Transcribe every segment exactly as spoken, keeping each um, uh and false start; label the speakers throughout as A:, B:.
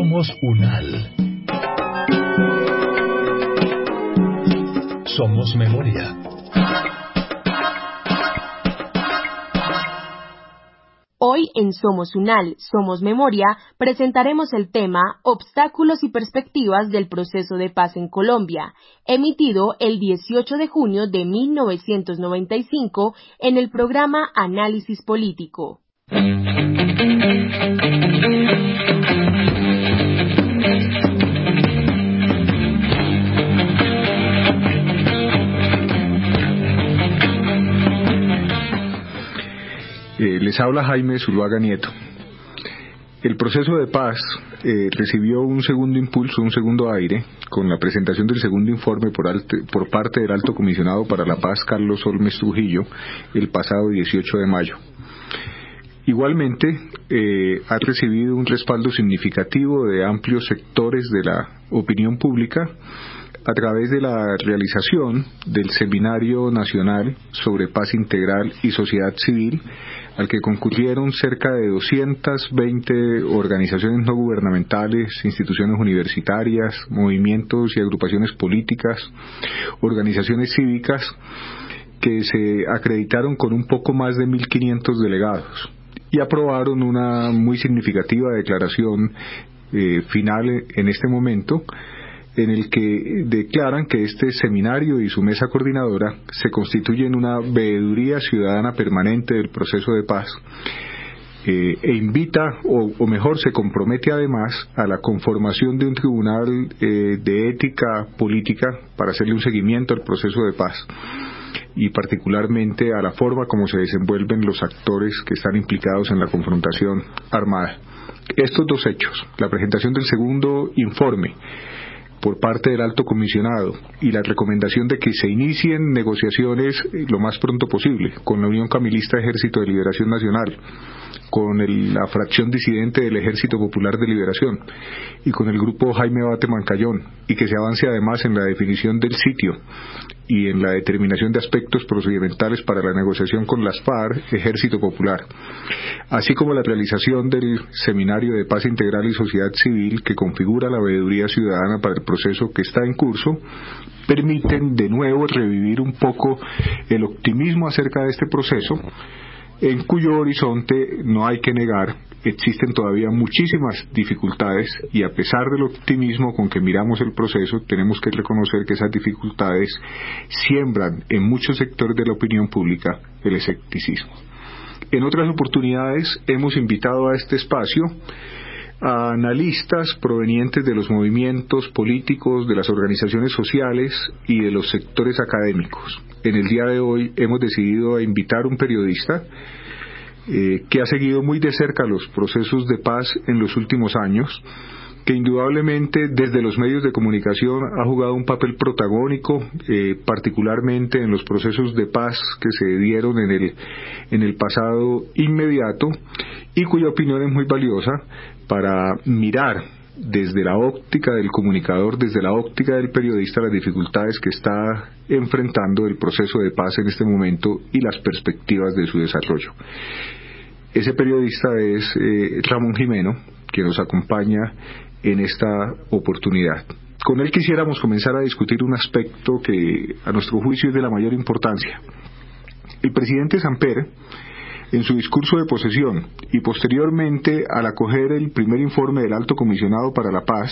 A: Somos UNAL. Somos memoria.
B: Hoy en Somos UNAL, Somos Memoria, presentaremos el tema Obstáculos y perspectivas del proceso de paz en Colombia, emitido el dieciocho de junio de mil novecientos noventa y cinco en el programa Análisis Político.
C: Eh, les habla Jaime Zuluaga Nieto. El proceso de paz eh, recibió un segundo impulso, un segundo aire, con la presentación del segundo informe por, alte, por parte del Alto Comisionado para la Paz, Carlos Olmes Trujillo, el pasado dieciocho de mayo. Igualmente, eh, ha recibido un respaldo significativo de amplios sectores de la opinión pública a través de la realización del Seminario Nacional sobre Paz Integral y Sociedad Civil, al que concurrieron cerca de doscientas veinte organizaciones no gubernamentales, instituciones universitarias, movimientos y agrupaciones políticas, organizaciones cívicas, que se acreditaron con un poco más de mil quinientos delegados y aprobaron una muy significativa declaración eh, final en este momento, en el que declaran que este seminario y su mesa coordinadora se constituyen una veeduría ciudadana permanente del proceso de paz eh, e invita, o, o mejor, se compromete además a la conformación de un tribunal eh, de ética política para hacerle un seguimiento al proceso de paz y particularmente a la forma como se desenvuelven los actores que están implicados en la confrontación armada. Estos dos hechos, la presentación del segundo informe por parte del Alto Comisionado y la recomendación de que se inicien negociaciones lo más pronto posible con la Unión Camilista Ejército de Liberación Nacional, con el, la fracción disidente del Ejército Popular de Liberación y con el grupo Jaime Bate Mancayón, y que se avance además en la definición del sitio y en la determinación de aspectos procedimentales para la negociación con las FARC, Ejército Popular, así como la realización del Seminario de Paz Integral y Sociedad Civil que configura la veeduría ciudadana para el proceso que está en curso, permiten de nuevo revivir un poco el optimismo acerca de este proceso, en cuyo horizonte, no hay que negar, existen todavía muchísimas dificultades, y a pesar del optimismo con que miramos el proceso, tenemos que reconocer que esas dificultades siembran en muchos sectores de la opinión pública el escepticismo. En otras oportunidades hemos invitado a este espacio a analistas provenientes de los movimientos políticos, de las organizaciones sociales y de los sectores académicos. En el día de hoy hemos decidido invitar a un periodista eh, que ha seguido muy de cerca los procesos de paz en los últimos años, que indudablemente desde los medios de comunicación ha jugado un papel protagónico, eh, particularmente en los procesos de paz que se dieron en el, en el pasado inmediato, y cuya opinión es muy valiosa para mirar desde la óptica del comunicador, desde la óptica del periodista, las dificultades que está enfrentando el proceso de paz en este momento y las perspectivas de su desarrollo. Ese periodista es eh, Ramón Jimeno, que nos acompaña en esta oportunidad. Con él quisiéramos comenzar a discutir un aspecto que a nuestro juicio es de la mayor importancia. El presidente Samper, en su discurso de posesión y posteriormente al acoger el primer informe del Alto Comisionado para la Paz,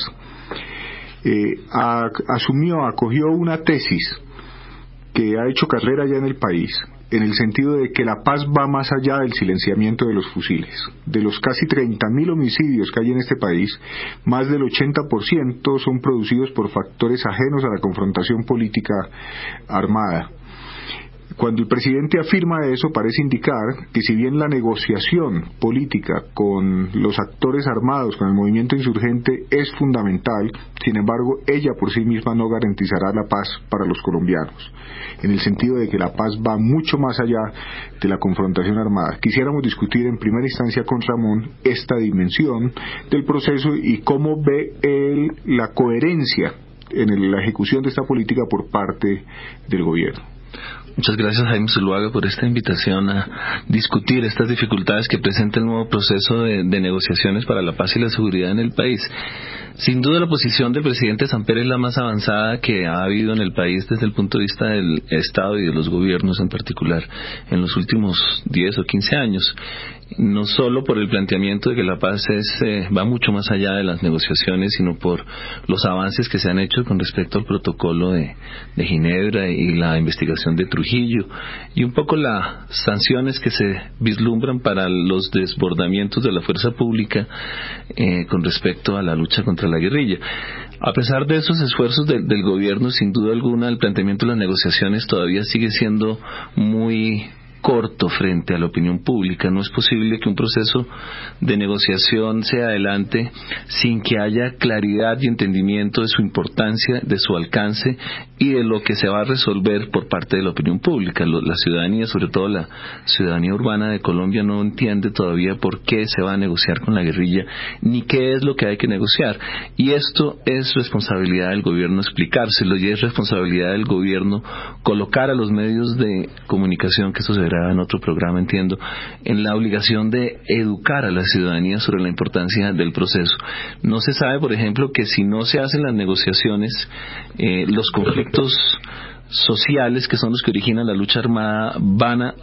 C: eh, a, asumió, acogió una tesis que ha hecho carrera ya en el país, en el sentido de que la paz va más allá del silenciamiento de los fusiles. De los casi treinta mil homicidios que hay en este país, más del ochenta por ciento son producidos por factores ajenos a la confrontación política armada. Cuando el presidente afirma eso, parece indicar que si bien la negociación política con los actores armados, con el movimiento insurgente, es fundamental, sin embargo, ella por sí misma no garantizará la paz para los colombianos, en el sentido de que la paz va mucho más allá de la confrontación armada. Quisiéramos discutir en primera instancia con Ramón esta dimensión del proceso y cómo ve él la coherencia en la ejecución de esta política por parte del gobierno.
D: Muchas gracias, Jaime Zuluaga, por esta invitación a discutir estas dificultades que presenta el nuevo proceso de, de negociaciones para la paz y la seguridad en el país. Sin duda, la posición del presidente Samper es la más avanzada que ha habido en el país desde el punto de vista del Estado y de los gobiernos en particular en los últimos diez o quince años. No solo por el planteamiento de que la paz es, eh, va mucho más allá de las negociaciones, sino por los avances que se han hecho con respecto al protocolo de, de Ginebra y la investigación de Trujillo, y un poco las sanciones que se vislumbran para los desbordamientos de la fuerza pública eh, con respecto a la lucha contra la guerrilla. A pesar de esos esfuerzos de, del gobierno, sin duda alguna, el planteamiento de las negociaciones todavía sigue siendo muy corto frente a la opinión pública. No es posible que un proceso de negociación se adelante sin que haya claridad y entendimiento de su importancia, de su alcance y de lo que se va a resolver por parte de la opinión pública. La ciudadanía, sobre todo la ciudadanía urbana de Colombia, no entiende todavía por qué se va a negociar con la guerrilla ni qué es lo que hay que negociar. Y esto es responsabilidad del gobierno explicárselo, y es responsabilidad del gobierno colocar a los medios de comunicación, que esto se verá en otro programa, entiendo, en la obligación de educar a la ciudadanía sobre la importancia del proceso. No se sabe, por ejemplo, que si no se hacen las negociaciones, eh, los conflictos sociales, que son los que originan la lucha armada, van a,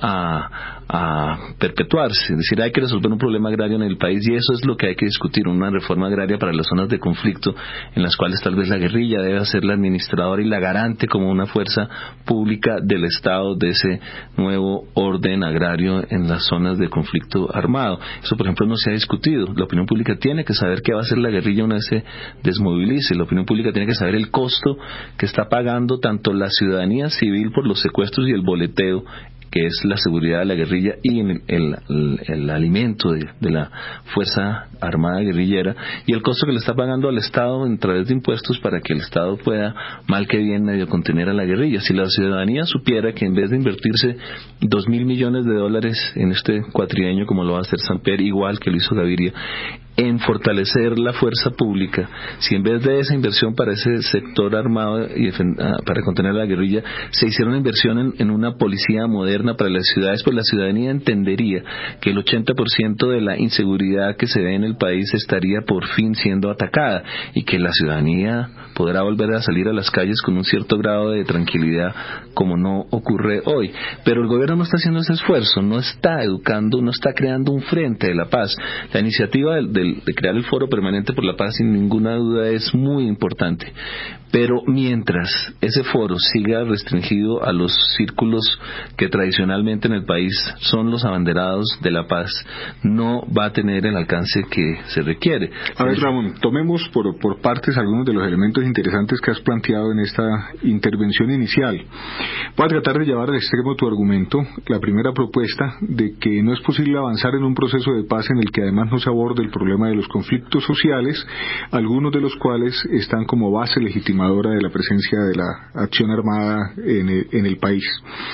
D: a perpetuarse. Es decir, hay que resolver un problema agrario en el país, y eso es lo que hay que discutir, una reforma agraria para las zonas de conflicto en las cuales tal vez la guerrilla debe ser la administradora y la garante como una fuerza pública del Estado de ese nuevo orden agrario en las zonas de conflicto armado. Eso, por ejemplo, no se ha discutido. La opinión pública tiene que saber qué va a hacer la guerrilla una vez se desmovilice. La opinión pública tiene que saber el costo que está pagando tanto la ciudadanía civil por los secuestros y el boleteo, que es la seguridad de la guerrilla, y el, el, el, el alimento de, de la fuerza armada guerrillera, y el costo que le está pagando al Estado a través de impuestos para que el Estado pueda, mal que bien, medio contener a la guerrilla. Si la ciudadanía supiera que en vez de invertirse dos mil millones de dólares en este cuatrienio, como lo va a hacer Samper, igual que lo hizo Gaviria, en fortalecer la fuerza pública, si en vez de esa inversión para ese sector armado y para contener a la guerrilla, se hiciera una inversión en, en una policía moderna para las ciudades, pues la ciudadanía entendería que el ochenta por ciento de la inseguridad que se ve en el país estaría por fin siendo atacada, y que la ciudadanía podrá volver a salir a las calles con un cierto grado de tranquilidad, como no ocurre hoy. Pero el gobierno no está haciendo ese esfuerzo, no está educando, no está creando un frente de la paz. La iniciativa del, del de crear el Foro Permanente por la Paz, sin ninguna duda, es muy importante, pero mientras ese foro siga restringido a los círculos que tradicionalmente en el país son los abanderados de la paz, no va a tener el alcance que se requiere.
C: A ver, Ramón, tomemos por, por partes algunos de los elementos interesantes que has planteado en esta intervención inicial. Voy a tratar de llevar al extremo tu argumento, la primera propuesta de que no es posible avanzar en un proceso de paz en el que además no se aborde el problema de los conflictos sociales, algunos de los cuales están como base legítima de la presencia de la acción armada en el, en el país.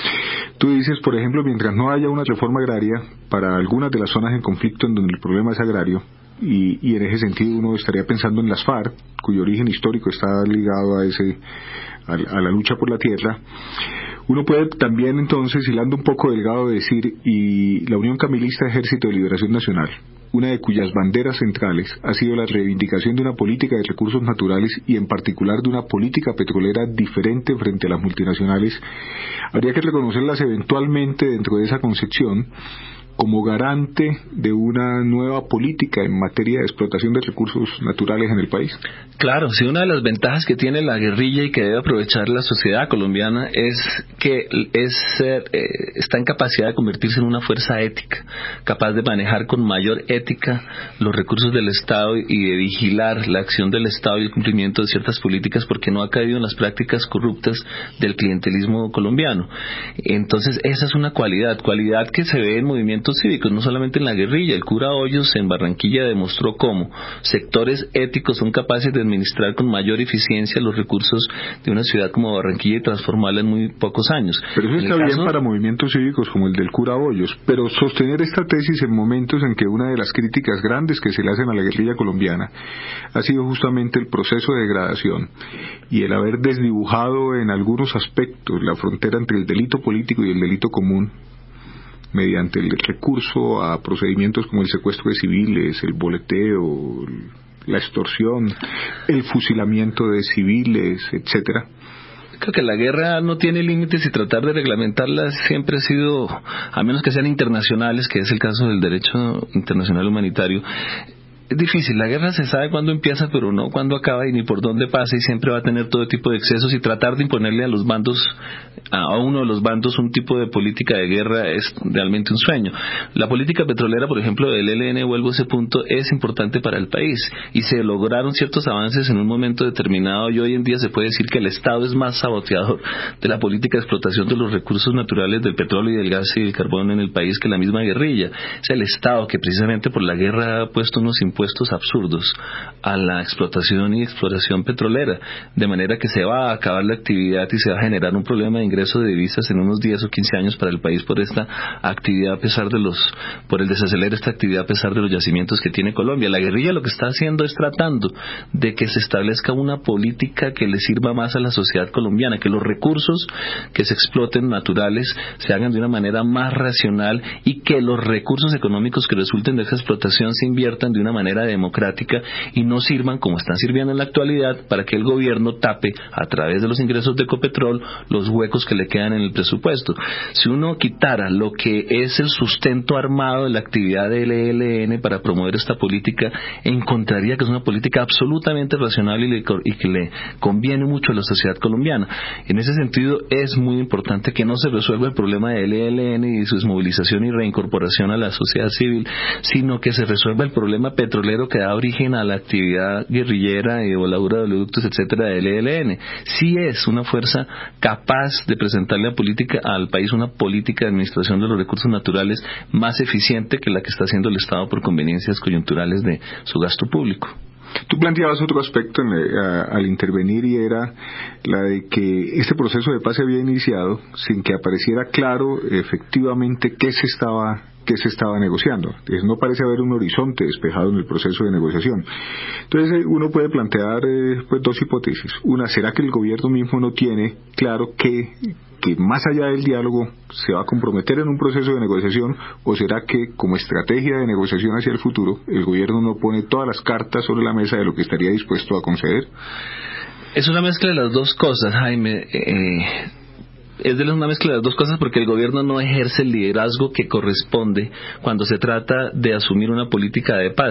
C: Tú dices, por ejemplo, mientras no haya una reforma agraria para algunas de las zonas en conflicto en donde el problema es agrario, y, y en ese sentido uno estaría pensando en las FARC, cuyo origen histórico está ligado a ese a, a la lucha por la tierra. Uno puede también, entonces, hilando un poco delgado, decir, y la Unión Camilista Ejército de Liberación Nacional, una de cuyas banderas centrales ha sido la reivindicación de una política de recursos naturales y en particular de una política petrolera diferente frente a las multinacionales, habría que reconocerlas eventualmente dentro de esa concepción como garante de una nueva política en materia de explotación de recursos naturales en el país.
D: Claro, sí, una de las ventajas que tiene la guerrilla y que debe aprovechar la sociedad colombiana es que es, eh, está en capacidad de convertirse en una fuerza ética, capaz de manejar con mayor ética los recursos del Estado y de vigilar la acción del Estado y el cumplimiento de ciertas políticas, porque no ha caído en las prácticas corruptas del clientelismo colombiano. Entonces, esa es una cualidad, cualidad que se ve en movimientos movimientos cívicos, no solamente en la guerrilla. El cura Hoyos en Barranquilla demostró cómo sectores éticos son capaces de administrar con mayor eficiencia los recursos de una ciudad como Barranquilla y transformarla en muy pocos años.
C: Pero eso está bien para movimientos cívicos como el del cura Hoyos, pero sostener esta tesis en momentos en que una de las críticas grandes que se le hacen a la guerrilla colombiana ha sido justamente el proceso de degradación y el haber desdibujado en algunos aspectos la frontera entre el delito político y el delito común mediante el recurso a procedimientos como el secuestro de civiles, el boleteo, la extorsión, el fusilamiento de civiles, etcétera.
D: Creo que la guerra no tiene límites y tratar de reglamentarla siempre ha sido, a menos que sean internacionales, que es el caso del derecho internacional humanitario. Es difícil, la guerra se sabe cuándo empieza, pero no cuándo acaba y ni por dónde pasa, y siempre va a tener todo tipo de excesos, y tratar de imponerle a los bandos, a uno de los bandos, un tipo de política de guerra es realmente un sueño. La política petrolera, por ejemplo, del E L N, vuelvo a ese punto, es importante para el país, y se lograron ciertos avances en un momento determinado, y hoy en día se puede decir que el Estado es más saboteador de la política de explotación de los recursos naturales del petróleo y del gas y del carbón en el país que la misma guerrilla. Es el Estado que precisamente por la guerra ha puesto unos impuestos impuestos absurdos a la explotación y exploración petrolera, de manera que se va a acabar la actividad y se va a generar un problema de ingreso de divisas en unos diez o quince años para el país por esta actividad, a pesar de los, por el desacelere esta actividad a pesar de los yacimientos que tiene Colombia. La guerrilla lo que está haciendo es tratando de que se establezca una política que le sirva más a la sociedad colombiana, que los recursos que se exploten naturales se hagan de una manera más racional y que los recursos económicos que resulten de esa explotación se inviertan de una manera democrática y no sirvan como están sirviendo en la actualidad para que el gobierno tape a través de los ingresos de Ecopetrol los huecos que le quedan en el presupuesto. Si uno quitara lo que es el sustento armado de la actividad del E L N para promover esta política, encontraría que es una política absolutamente racional y, le, y que le conviene mucho a la sociedad colombiana. En ese sentido es muy importante que no se resuelva el problema del E L N y su desmovilización y reincorporación a la sociedad civil, sino que se resuelva el problema petrolero que da origen a la actividad guerrillera y de voladura de oleoductos, etcétera, del E L N. Sí es una fuerza capaz de presentarle a política al país una política de administración de los recursos naturales más eficiente que la que está haciendo el Estado por conveniencias coyunturales de su gasto público.
C: Tú planteabas otro aspecto en, a, al intervenir, y era la de que este proceso de paz se había iniciado sin que apareciera claro efectivamente qué se estaba que se estaba negociando. No parece haber un horizonte despejado en el proceso de negociación. Entonces uno puede plantear eh, pues dos hipótesis. Una, ¿será que el gobierno mismo no tiene claro que, que más allá del diálogo se va a comprometer en un proceso de negociación, o será que como estrategia de negociación hacia el futuro el gobierno no pone todas las cartas sobre la mesa de lo que estaría dispuesto a conceder?
D: Es una mezcla de las dos cosas, Jaime. Eh... Es de una mezcla de las dos cosas, porque el gobierno no ejerce el liderazgo que corresponde cuando se trata de asumir una política de paz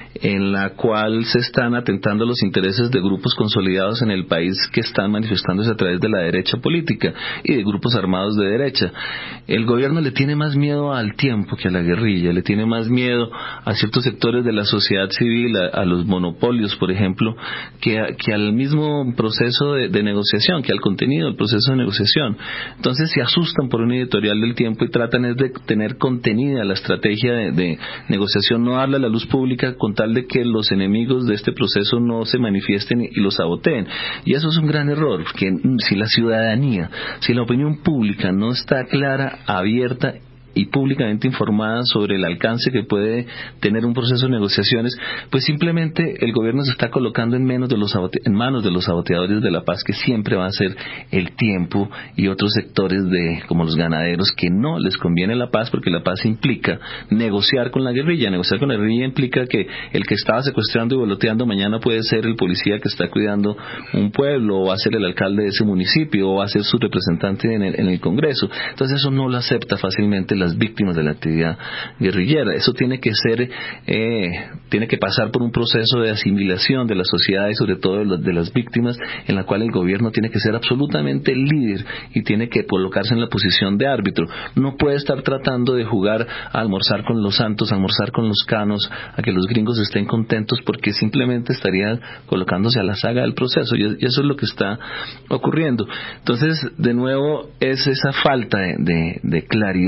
D: en la cual se están atentando los intereses de grupos consolidados en el país que están manifestándose a través de la derecha política y de grupos armados de derecha. El gobierno le tiene más miedo al tiempo que a la guerrilla, le tiene más miedo a ciertos sectores de la sociedad civil, a, a los monopolios, por ejemplo, que, a, que al mismo proceso de, de negociación, que al contenido del proceso de negociación. Entonces se asustan por un editorial del tiempo y tratan de tener contenida la estrategia de, de negociación, no darle a la luz pública con tal de que los enemigos de este proceso no se manifiesten y lo saboteen. Y eso es un gran error, porque si la ciudadanía, si la opinión pública no está clara, abierta y públicamente informada sobre el alcance que puede tener un proceso de negociaciones, pues simplemente el gobierno se está colocando en, menos de los sabote- en manos de los saboteadores de la paz, que siempre va a ser el tiempo y otros sectores de como los ganaderos, que no les conviene la paz, porque la paz implica negociar con la guerrilla. Negociar con la guerrilla implica que el que estaba secuestrando y boloteando mañana puede ser el policía que está cuidando un pueblo, o va a ser el alcalde de ese municipio, o va a ser su representante en el, en el Congreso. Entonces eso no lo acepta fácilmente las víctimas de la actividad guerrillera. Eso tiene que ser, eh, tiene que pasar por un proceso de asimilación de la sociedad y sobre todo de, los, de las víctimas, en la cual el gobierno tiene que ser absolutamente líder y tiene que colocarse en la posición de árbitro. No puede estar tratando de jugar a almorzar con los santos, a almorzar con los canos, a que los gringos estén contentos, porque simplemente estaría colocándose a la saga del proceso, y eso es lo que está ocurriendo. Entonces, de nuevo, es esa falta de, de, de claridad del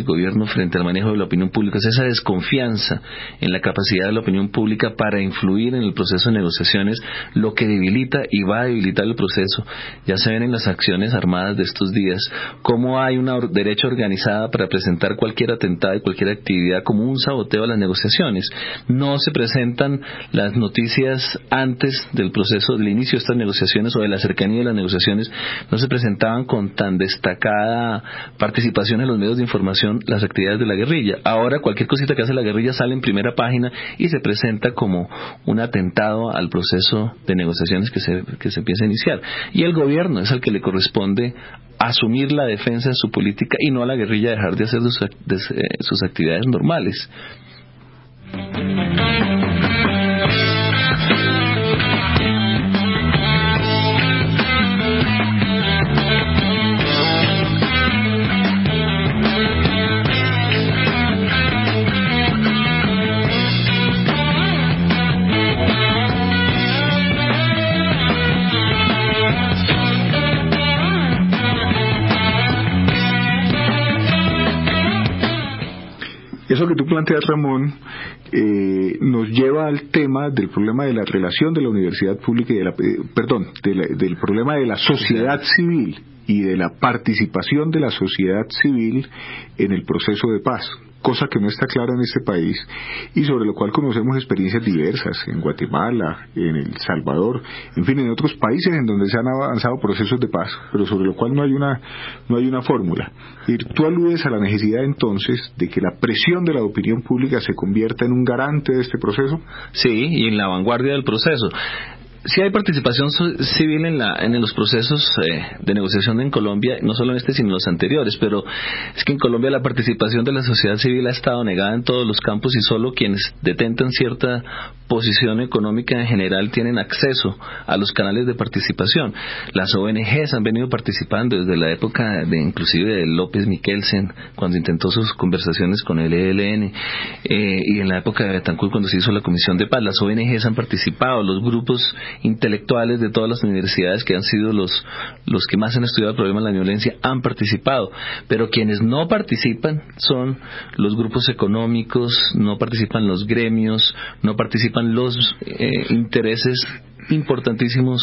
D: del gobierno frente al manejo de la opinión pública, es esa desconfianza en la capacidad de la opinión pública para influir en el proceso de negociaciones, lo que debilita y va a debilitar el proceso. Ya se ven en las acciones armadas de estos días cómo hay una derecha organizada para presentar cualquier atentado y cualquier actividad como un saboteo a las negociaciones. No se presentan las noticias antes del proceso, del inicio de estas negociaciones o de la cercanía de las negociaciones, no se presentaban con tan destacada participación en los medios de información las actividades de la guerrilla. Ahora cualquier cosita que hace la guerrilla sale en primera página y se presenta como un atentado al proceso de negociaciones que se, que se empieza a iniciar. Y el gobierno es al que le corresponde asumir la defensa de su política y no a la guerrilla dejar de hacer sus, de, sus actividades normales.
C: Eso que tú planteas, Ramón, eh, nos lleva al tema del problema de la relación de la universidad pública y de la, eh, perdón, de la, del problema de la sociedad civil y de la participación de la sociedad civil en el proceso de paz, cosa que no está clara en este país y sobre lo cual conocemos experiencias diversas en Guatemala, en El Salvador, en fin, en otros países en donde se han avanzado procesos de paz, pero sobre lo cual no hay una no hay una fórmula. Y tú aludes a la necesidad entonces de que la presión de la opinión pública se convierta en un garante de este proceso.
D: Sí, y en la vanguardia del proceso. Sí hay participación civil en, la, en los procesos eh, de negociación en Colombia, no solo en este sino en los anteriores, pero es que en Colombia la participación de la sociedad civil ha estado negada en todos los campos y solo quienes detentan cierta posición económica en general tienen acceso a los canales de participación. Las O N Ges han venido participando desde la época de inclusive de López Miquelsen, cuando intentó sus conversaciones con el E L N, eh, y en la época de Betancourt cuando se hizo la Comisión de Paz. Las O N Ges han participado, los grupos intelectuales de todas las universidades que han sido los, los que más han estudiado el problema de la violencia han participado, pero quienes no participan son los grupos económicos, no participan los gremios, no participan los eh, intereses importantísimos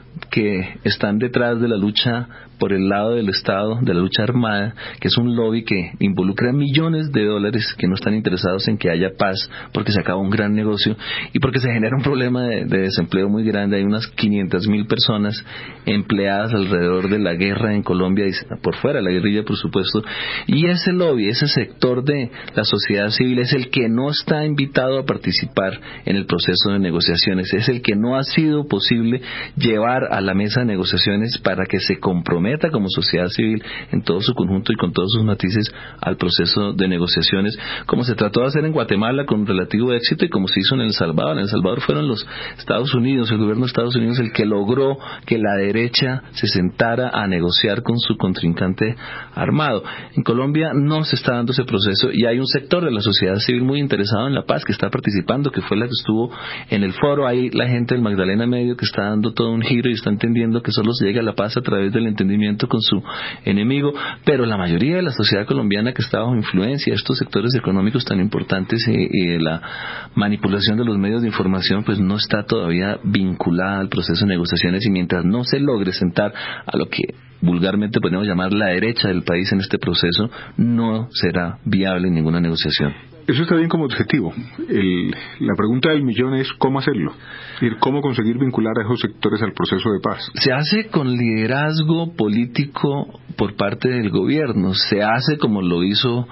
D: que están detrás de la lucha por el lado del Estado, de la lucha armada, que es un lobby que involucra millones de dólares que no están interesados en que haya paz, porque se acaba un gran negocio y porque se genera un problema de, de desempleo muy grande. Hay unas quinientas mil personas empleadas alrededor de la guerra en Colombia y por fuera de la guerrilla, por supuesto, y ese lobby, ese sector de la sociedad civil es el que no está invitado a participar en el proceso de negociaciones, es el que no ha sido posible llevar a la mesa de negociaciones para que se comprometa como sociedad civil en todo su conjunto y con todos sus matices al proceso de negociaciones, como se trató de hacer en Guatemala con relativo éxito y como se hizo en El Salvador. En El Salvador fueron los Estados Unidos, el gobierno de Estados Unidos el que logró que la derecha se sentara a negociar con su contrincante armado. En Colombia no se está dando ese proceso y hay un sector de la sociedad civil muy interesado en la paz que está participando, que fue la que estuvo en el foro. Hay la gente del Magdalena Medio que está dando todo un giro y está entendiendo que solo se llega a la paz a través del entendimiento con su enemigo, pero la mayoría de la sociedad colombiana que está bajo influencia de estos sectores económicos tan importantes y, y de la manipulación de los medios de información, pues no está todavía vinculada al proceso de negociaciones, y mientras no se logre sentar a lo que vulgarmente podemos llamar la derecha del país en este proceso, no será viable ninguna negociación.
C: Eso está bien como objetivo. El, la pregunta del millón es cómo hacerlo, es decir, cómo conseguir vincular a esos sectores al proceso de paz.
D: Se hace con liderazgo político por parte del gobierno, se hace como lo hizo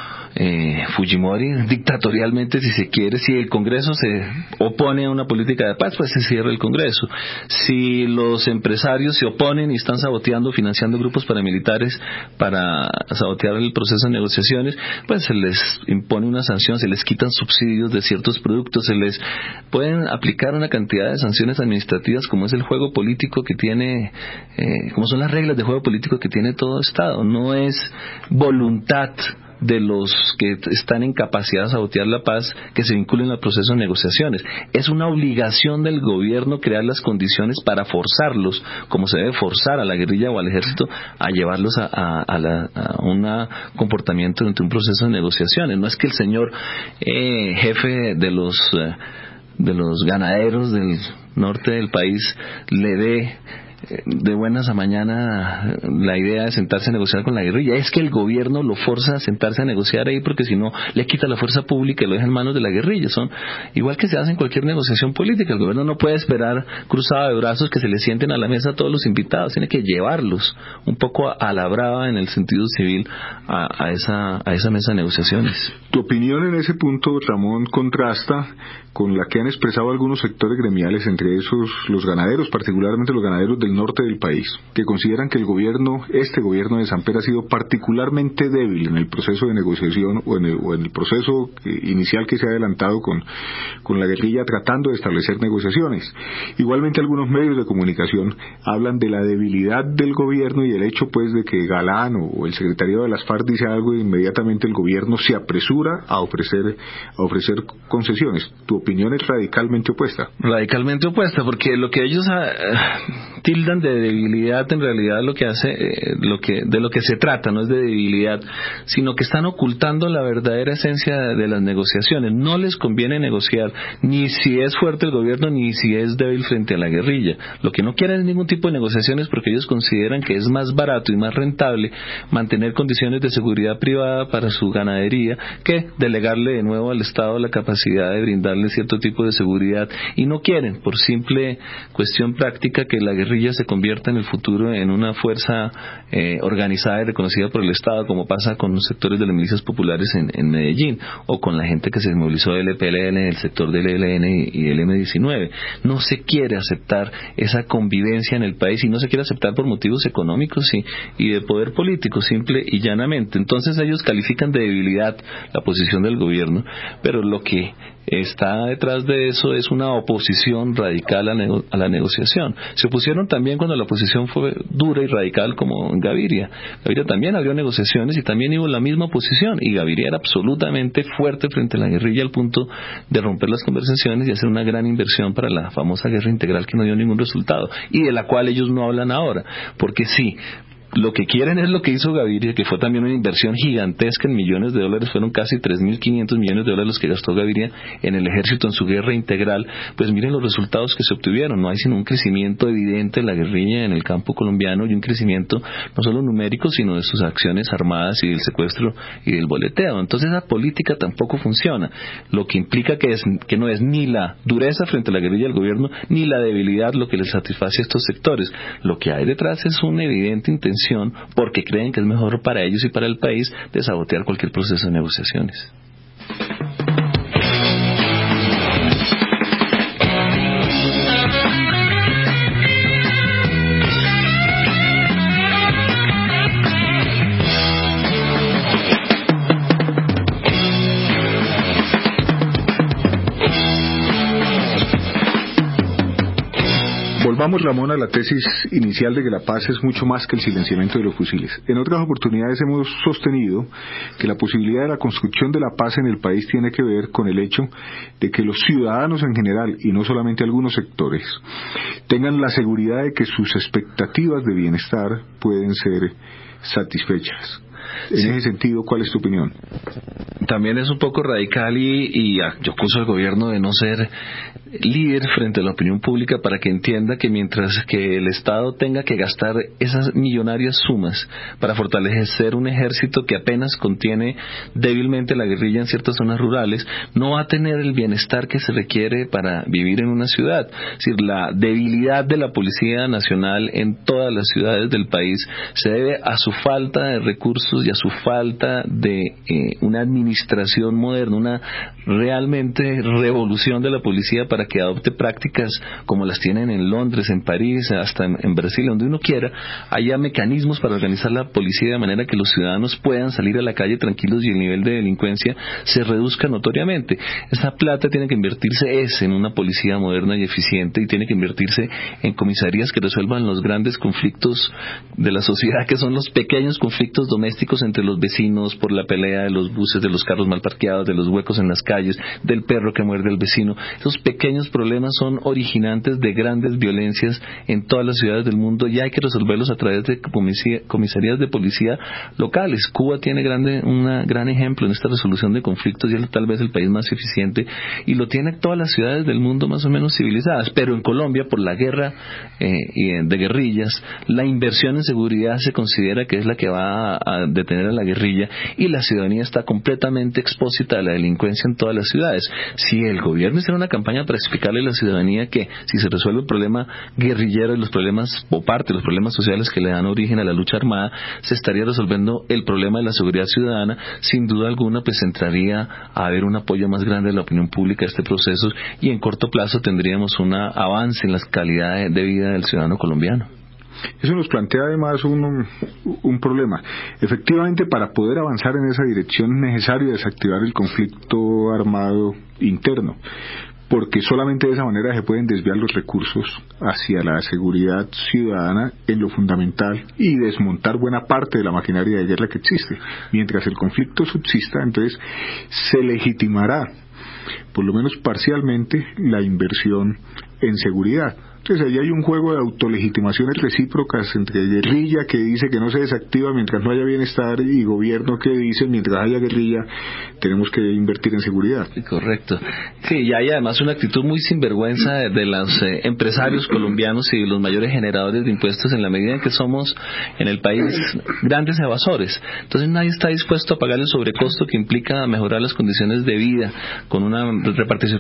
D: Eh, Fujimori, dictatorialmente si se quiere. Si el Congreso se opone a una política de paz, pues se cierra el Congreso. Si los empresarios se oponen y están saboteando, financiando grupos paramilitares para sabotear el proceso de negociaciones, pues se les impone una sanción, se les quitan subsidios de ciertos productos, se les pueden aplicar una cantidad de sanciones administrativas, como es el juego político que tiene, eh, como son las reglas de juego político que tiene todo Estado. No es voluntad de los que están en capacidad de sabotear la paz que se vinculen al proceso de negociaciones. Es una obligación del gobierno crear las condiciones para forzarlos, como se debe forzar a la guerrilla o al ejército, a llevarlos a, a, a, la, a un comportamiento dentro de un proceso de negociaciones. No es que el señor eh, jefe de los eh, de los ganaderos del norte del país le dé de buenas a mañana la idea de sentarse a negociar con la guerrilla. Es que el gobierno lo forza a sentarse a negociar ahí, porque si no le quita la fuerza pública y lo deja en manos de la guerrilla. Son igual que se hace en cualquier negociación política. El gobierno no puede esperar cruzado de brazos que se le sienten a la mesa a todos los invitados. Tiene que llevarlos un poco a, a la brava, en el sentido civil, a, a esa a esa mesa de negociaciones.
C: Tu opinión en ese punto, Ramón, contrasta con la que han expresado algunos sectores gremiales, entre esos los ganaderos, particularmente los ganaderos del norte del país, que consideran que el gobierno, este gobierno de Samper, ha sido particularmente débil en el proceso de negociación o en el, o en el proceso inicial que se ha adelantado con, con la guerrilla, tratando de establecer negociaciones. Igualmente, algunos medios de comunicación hablan de la debilidad del gobierno y el hecho, pues, de que Galán o, o el secretario de las FARC dice algo e inmediatamente el gobierno se apresura a ofrecer, a ofrecer concesiones. Tu opinión es radicalmente opuesta.
D: Radicalmente opuesta, porque lo que ellos uh, tildan de debilidad, en realidad lo que hace, eh, lo que de lo que se trata no es de debilidad, sino que están ocultando la verdadera esencia de, de las negociaciones. No les conviene negociar, ni si es fuerte el gobierno, ni si es débil frente a la guerrilla. Lo que no quieren es ningún tipo de negociaciones, porque ellos consideran que es más barato y más rentable mantener condiciones de seguridad privada para su ganadería que delegarle de nuevo al Estado la capacidad de brindarle cierto tipo de seguridad, y no quieren, por simple cuestión práctica, que la guerrilla se convierta en el futuro en una fuerza eh, organizada y reconocida por el Estado, como pasa con los sectores de las milicias populares en, en Medellín, o con la gente que se movilizó del E P L N, en el sector del E L N y del eme diecinueve. No se quiere aceptar esa convivencia en el país, y no se quiere aceptar por motivos económicos y, y de poder político, simple y llanamente. Entonces ellos califican de debilidad la posición del gobierno, pero lo que está detrás de eso es una oposición radical a, nego- a la negociación. Se opusieron también cuando la oposición fue dura y radical, como en Gaviria. Gaviria también abrió negociaciones y también hubo la misma oposición, y Gaviria era absolutamente fuerte frente a la guerrilla, al punto de romper las conversaciones y hacer una gran inversión para la famosa guerra integral, que no dio ningún resultado y de la cual ellos no hablan ahora, porque sí, lo que quieren es lo que hizo Gaviria, que fue también una inversión gigantesca en millones de dólares. Fueron casi tres mil quinientos millones de dólares los que gastó Gaviria en el ejército, en su guerra integral. Pues miren los resultados que se obtuvieron. No hay sino un crecimiento evidente de la guerrilla en el campo colombiano, y un crecimiento no solo numérico, sino de sus acciones armadas y del secuestro y del boleteo. Entonces esa política tampoco funciona, lo que implica que, es, que no es ni la dureza frente a la guerrilla del gobierno, ni la debilidad lo que les satisface a estos sectores. Lo que hay detrás es una evidente intención, porque creen que es mejor para ellos y para el país, de sabotear cualquier proceso de negociaciones.
C: Volvamos, Ramón, a la tesis inicial de que la paz es mucho más que el silenciamiento de los fusiles. En otras oportunidades hemos sostenido que la posibilidad de la construcción de la paz en el país tiene que ver con el hecho de que los ciudadanos en general, y no solamente algunos sectores, tengan la seguridad de que sus expectativas de bienestar pueden ser satisfechas. En sí. Ese sentido, ¿cuál es tu opinión?
D: También es un poco radical y, y yo acuso al gobierno de no ser líder frente a la opinión pública, para que entienda que mientras que el Estado tenga que gastar esas millonarias sumas para fortalecer un ejército que apenas contiene débilmente la guerrilla en ciertas zonas rurales, no va a tener el bienestar que se requiere para vivir en una ciudad. Es decir, la debilidad de la Policía Nacional en todas las ciudades del país se debe a su falta de recursos y a su falta de eh, una administración moderna, una realmente revolución de la policía para que adopte prácticas como las tienen en Londres, en París, hasta en, en Brasil, donde uno quiera. Haya mecanismos para organizar la policía de manera que los ciudadanos puedan salir a la calle tranquilos y el nivel de delincuencia se reduzca notoriamente. Esa plata tiene que invertirse es en una policía moderna y eficiente, y tiene que invertirse en comisarías que resuelvan los grandes conflictos de la sociedad, que son los pequeños conflictos domésticos públicos entre los vecinos, por la pelea de los buses, de los carros mal parqueados, de los huecos en las calles, del perro que muerde al vecino. Esos pequeños problemas son originantes de grandes violencias en todas las ciudades del mundo y hay que resolverlos a través de comisarías de policía locales. Cuba tiene grande, un gran ejemplo en esta resolución de conflictos y es tal vez el país más eficiente y lo tienen todas las ciudades del mundo más o menos civilizadas, pero en Colombia por la guerra eh, de guerrillas, la inversión en seguridad se considera que es la que va a detener a la guerrilla y la ciudadanía está completamente expósita a la delincuencia en todas las ciudades. Si el gobierno hiciera una campaña para explicarle a la ciudadanía que si se resuelve el problema guerrillero y los problemas o parte de los problemas sociales que le dan origen a la lucha armada, se estaría resolviendo el problema de la seguridad ciudadana, sin duda alguna pues entraría a haber un apoyo más grande de la opinión pública a este proceso y en corto plazo tendríamos un avance en la calidad de vida del ciudadano colombiano.
C: Eso nos plantea además un, un problema. Efectivamente, para poder avanzar en esa dirección es necesario desactivar el conflicto armado interno, porque solamente de esa manera se pueden desviar los recursos hacia la seguridad ciudadana en lo fundamental y desmontar buena parte de la maquinaria de guerra que existe. Mientras el conflicto subsista, entonces se legitimará, por lo menos parcialmente, la inversión en seguridad. Entonces ahí hay un juego de autolegitimaciones recíprocas entre guerrilla que dice que no se desactiva mientras no haya bienestar y gobierno que dice mientras haya guerrilla tenemos que invertir en seguridad.
D: Correcto. Sí, y hay además una actitud muy sinvergüenza de, de los eh, empresarios colombianos y los mayores generadores de impuestos en la medida en que somos en el país grandes evasores. Entonces nadie está dispuesto a pagar el sobrecosto que implica mejorar las condiciones de vida con una repartición,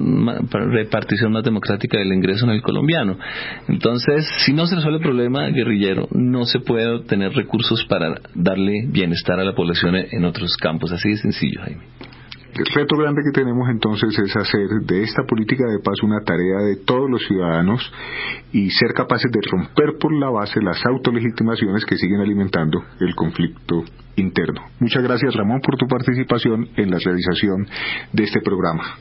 D: repartición más democrática del ingreso en el colombiano. Entonces, si no se resuelve el problema guerrillero, no se puede obtener recursos para darle bienestar a la población en otros campos. Así de sencillo, Jaime.
C: El reto grande que tenemos entonces es hacer de esta política de paz una tarea de todos los ciudadanos y ser capaces de romper por la base las autolegitimaciones que siguen alimentando el conflicto interno. Muchas gracias, Ramón, por tu participación en la realización de este programa.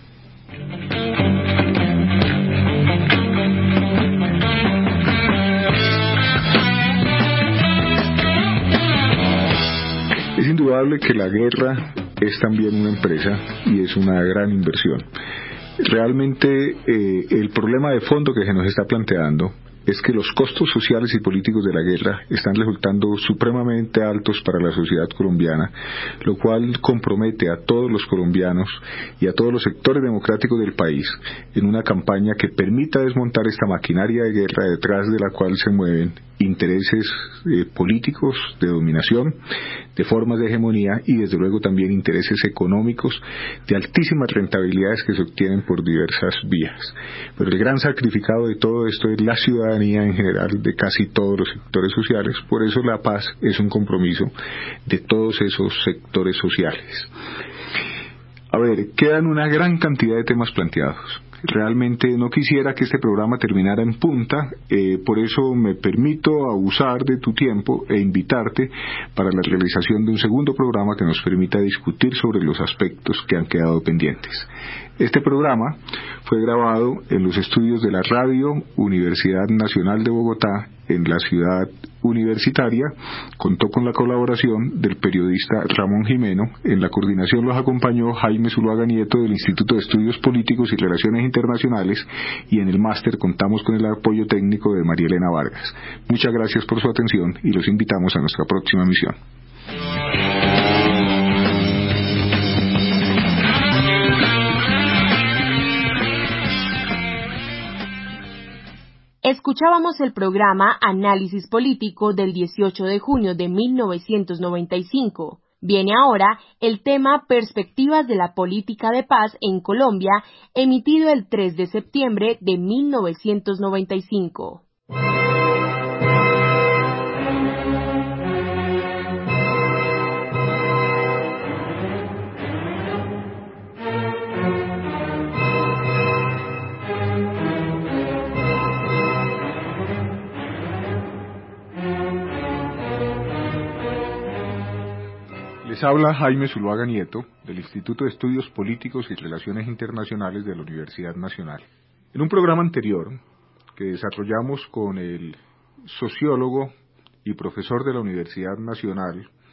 C: Es indudable que la guerra es también una empresa y es una gran inversión. Realmente eh, el problema de fondo que se nos está planteando es que los costos sociales y políticos de la guerra están resultando supremamente altos para la sociedad colombiana, lo cual compromete a todos los colombianos y a todos los sectores democráticos del país en una campaña que permita desmontar esta maquinaria de guerra detrás de la cual se mueven intereses eh, políticos de dominación, de formas de hegemonía y desde luego también intereses económicos de altísimas rentabilidades que se obtienen por diversas vías. Pero el gran sacrificado de todo esto es la ciudadanía en general de casi todos los sectores sociales, por eso la paz es un compromiso de todos esos sectores sociales. A ver, quedan una gran cantidad de temas planteados. Realmente no quisiera que este programa terminara en punta, eh, por eso me permito abusar de tu tiempo e invitarte para la realización de un segundo programa que nos permita discutir sobre los aspectos que han quedado pendientes. Este programa fue grabado en los estudios de la Radio Universidad Nacional de Bogotá, en la ciudad universitaria. Contó con la colaboración del periodista Ramón Jimeno. En la coordinación los acompañó Jaime Zuluaga Nieto del Instituto de Estudios Políticos y Relaciones Internacionales, y en el máster contamos con el apoyo técnico de María Elena Vargas. Muchas gracias por su atención y los invitamos a nuestra próxima emisión.
B: Escuchábamos el programa Análisis Político del dieciocho de junio de mil novecientos noventa y cinco. Viene ahora el tema Perspectivas de la Política de Paz en Colombia, emitido el tres de septiembre de mil novecientos noventa y cinco.
C: Les habla Jaime Zuluaga Nieto, del Instituto de Estudios Políticos y Relaciones Internacionales de la Universidad Nacional. En un programa anterior, que desarrollamos con el sociólogo y profesor de la Universidad Nacional,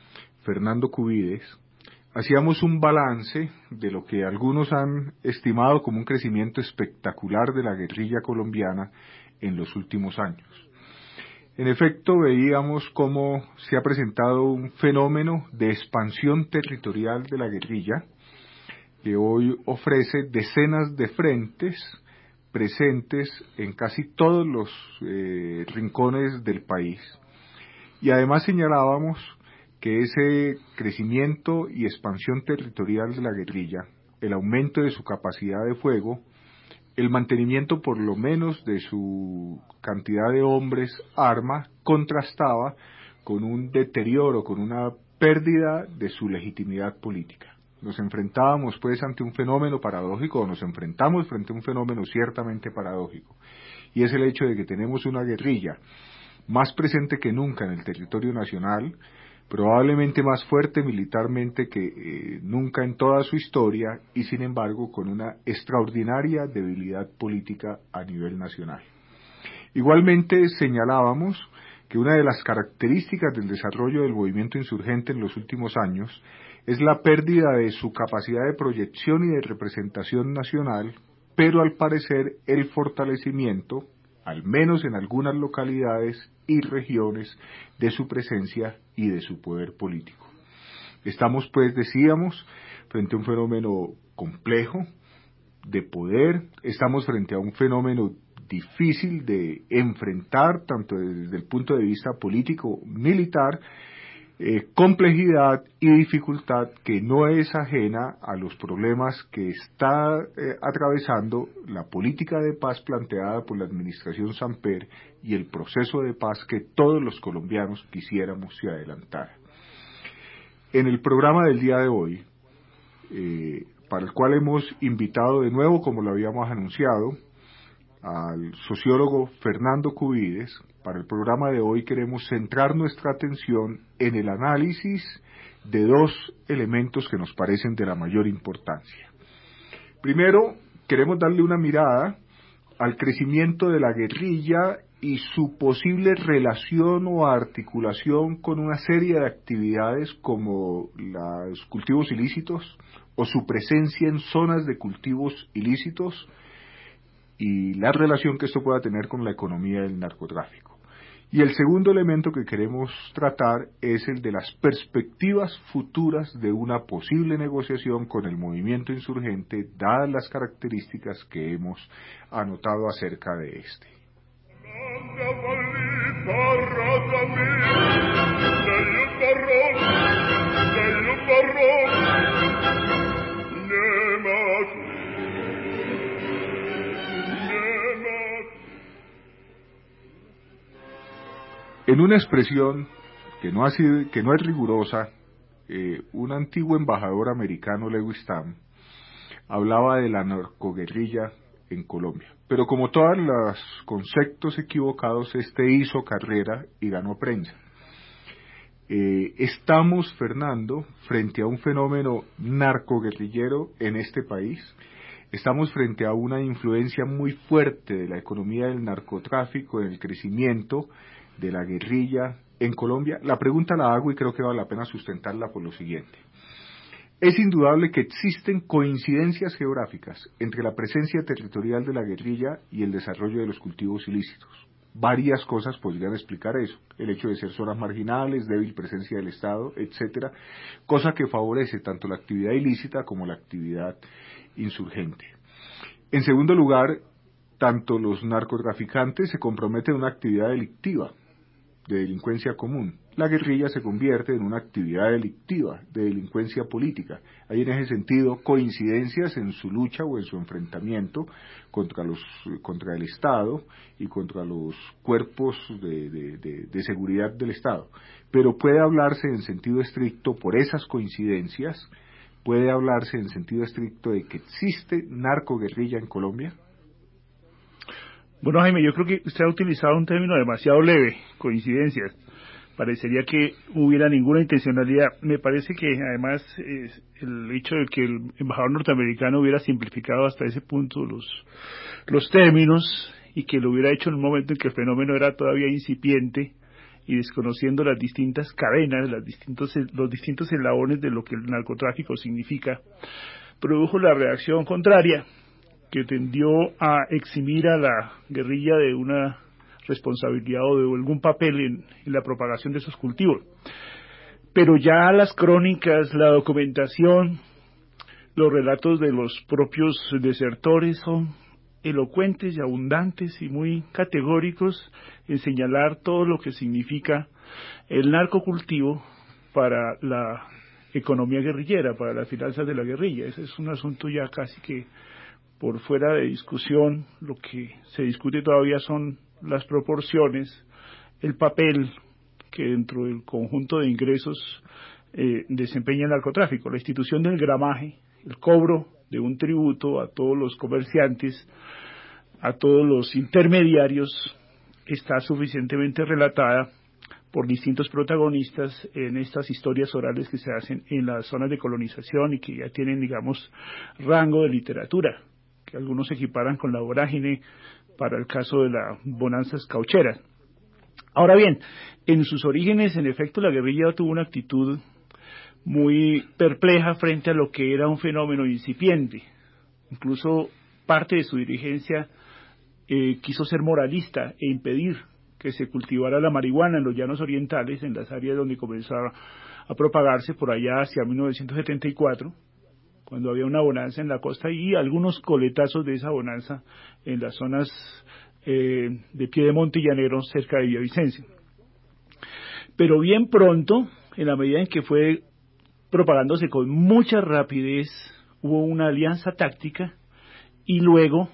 C: Fernando Cubides, hacíamos un balance de lo que algunos han estimado como un crecimiento espectacular de la guerrilla colombiana en los últimos años. En efecto, veíamos cómo se ha presentado un fenómeno de expansión territorial de la guerrilla, que hoy ofrece decenas de frentes presentes en casi todos los eh, rincones del país. Y además señalábamos que ese crecimiento y expansión territorial de la guerrilla, el aumento de su capacidad de fuego, el mantenimiento por lo menos de su cantidad de hombres arma, contrastaba con un deterioro, con una pérdida de su legitimidad política. Nos enfrentábamos pues ante un fenómeno paradójico, o nos enfrentamos frente a un fenómeno ciertamente paradójico, y es el hecho de que tenemos una guerrilla más presente que nunca en el territorio nacional, probablemente más fuerte militarmente que eh, nunca en toda su historia, y sin embargo con una extraordinaria debilidad política a nivel nacional. Igualmente señalábamos que una de las características del desarrollo del movimiento insurgente en los últimos años es la pérdida de su capacidad de proyección y de representación nacional, pero al parecer el fortalecimiento, al menos en algunas localidades y regiones, de su presencia y de su poder político. Estamos, pues, decíamos, frente a un fenómeno complejo de poder, estamos frente a un fenómeno difícil de enfrentar, tanto desde el punto de vista político, militar, eh, complejidad y dificultad que no es ajena a los problemas que está eh, atravesando la política de paz planteada por la administración Samper y el proceso de paz que todos los colombianos quisiéramos se adelantara. En el programa del día de hoy, eh, para el cual hemos invitado de nuevo, como lo habíamos anunciado, al sociólogo Fernando Cubides, para el programa de hoy queremos centrar nuestra atención en el análisis de dos elementos que nos parecen de la mayor importancia. Primero, queremos darle una mirada al crecimiento de la guerrilla y su posible relación o articulación con una serie de actividades como los cultivos ilícitos o su presencia en zonas de cultivos ilícitos y la relación que esto pueda tener con la economía del narcotráfico. Y el segundo elemento que queremos tratar es el de las perspectivas futuras de una posible negociación con el movimiento insurgente, dadas las características que hemos anotado acerca de este. En una expresión que no, ha sido, que no es rigurosa, eh, un antiguo embajador americano, Lewis Tam, hablaba de la narcoguerrilla en Colombia. Pero como todos los conceptos equivocados, este hizo carrera y ganó prensa. Eh, estamos, Fernando, frente a un fenómeno narcoguerrillero en este país. Estamos frente a una influencia muy fuerte de la economía del narcotráfico en el crecimiento de la guerrilla en Colombia. La pregunta la hago y creo que vale la pena sustentarla por lo siguiente. Es indudable que existen coincidencias geográficas entre la presencia territorial de la guerrilla y el desarrollo de los cultivos ilícitos. Varias cosas podrían explicar eso, el hecho de ser zonas marginales, débil presencia del Estado, etcétera, cosa que favorece tanto la actividad ilícita como la actividad insurgente. En segundo lugar, tanto los narcotraficantes se comprometen en una actividad delictiva, de delincuencia común. La guerrilla se convierte en una actividad delictiva, de delincuencia política. Hay en ese sentido coincidencias en su lucha o en su enfrentamiento contra los contra el Estado y contra los cuerpos de, de, de, de seguridad del Estado. Pero puede hablarse en sentido estricto por esas coincidencias, puede hablarse en sentido estricto de que existe narcoguerrilla en Colombia.
E: Bueno, Jaime, yo creo que usted ha utilizado un término demasiado leve, coincidencias. Parecería que hubiera ninguna intencionalidad. Me parece que además eh, el hecho de que el embajador norteamericano hubiera simplificado hasta ese punto los, los términos y que lo hubiera hecho en un momento en que el fenómeno era todavía incipiente y desconociendo las distintas cadenas, las distintos, los distintos eslabones de lo que el narcotráfico significa, produjo la reacción contraria, que tendió a eximir a la guerrilla de una responsabilidad o de algún papel en, en la propagación de esos cultivos. Pero ya las crónicas, la documentación, los relatos de los propios desertores son elocuentes y abundantes y muy categóricos en señalar todo lo que significa el narcocultivo para la economía guerrillera, para las finanzas de la guerrilla. Ese es un asunto ya casi que por fuera de discusión. Lo que se discute todavía son las proporciones, el papel que dentro del conjunto de ingresos eh, desempeña el narcotráfico, la institución del gramaje, el cobro de un tributo a todos los comerciantes, a todos los intermediarios, está suficientemente relatada por distintos protagonistas en estas historias orales que se hacen en las zonas de colonización y que ya tienen, digamos, rango de literatura, que algunos equiparan con la vorágine para el caso de las bonanzas caucheras. Ahora bien, en sus orígenes, en efecto, la guerrilla tuvo una actitud muy perpleja frente a lo que era un fenómeno incipiente. Incluso parte de su dirigencia eh, quiso ser moralista e impedir que se cultivara la marihuana en los llanos orientales, en las áreas donde comenzaba a propagarse por allá hacia mil novecientos setenta y cuatro, cuando había una bonanza en la costa y algunos coletazos de esa bonanza en las zonas eh, de Piedemonte y Llanero cerca de Villavicencio. Pero bien pronto, en la medida en que fue propagándose con mucha rapidez, hubo una alianza táctica y luego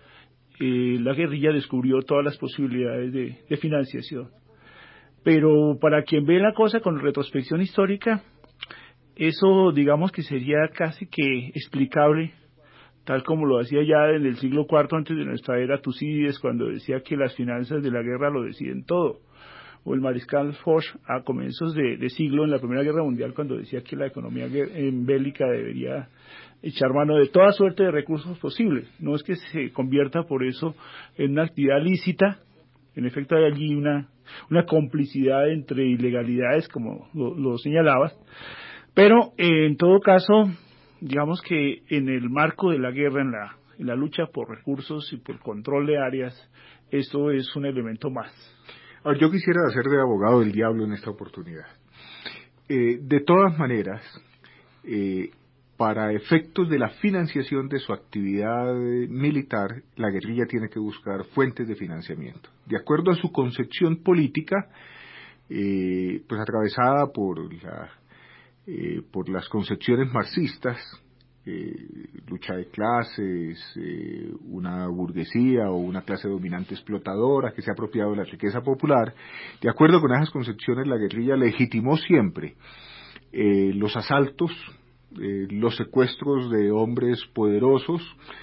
E: eh, la guerrilla descubrió todas las posibilidades de, de financiación. Pero para quien ve la cosa con retrospección histórica, eso digamos que sería casi que explicable, tal como lo hacía ya en el siglo cuarto antes de nuestra era Tucídides, cuando decía que las finanzas de la guerra lo deciden todo, o el mariscal Foch a comienzos de, de siglo en la Primera Guerra Mundial, cuando decía que la economía bélica debería echar mano de toda suerte de recursos posibles. No es que se convierta por eso en una actividad lícita, en efecto hay allí una, una complicidad entre ilegalidades, como lo, lo señalabas, pero eh, en todo caso, digamos que en el marco de la guerra, en la, en la lucha por recursos y por control de áreas, esto es un elemento más.
C: Ahora, yo quisiera hacer de abogado del diablo en esta oportunidad. Eh, de todas maneras, eh, para efectos de la financiación de su actividad militar, la guerrilla tiene que buscar fuentes de financiamiento. De acuerdo a su concepción política, eh, pues atravesada por la Eh, por las concepciones marxistas, eh, lucha de clases, eh, una burguesía o una clase dominante explotadora que se ha apropiado de la riqueza popular. De acuerdo con esas concepciones, la guerrilla legitimó siempre eh, los asaltos, eh, los secuestros de hombres poderosos,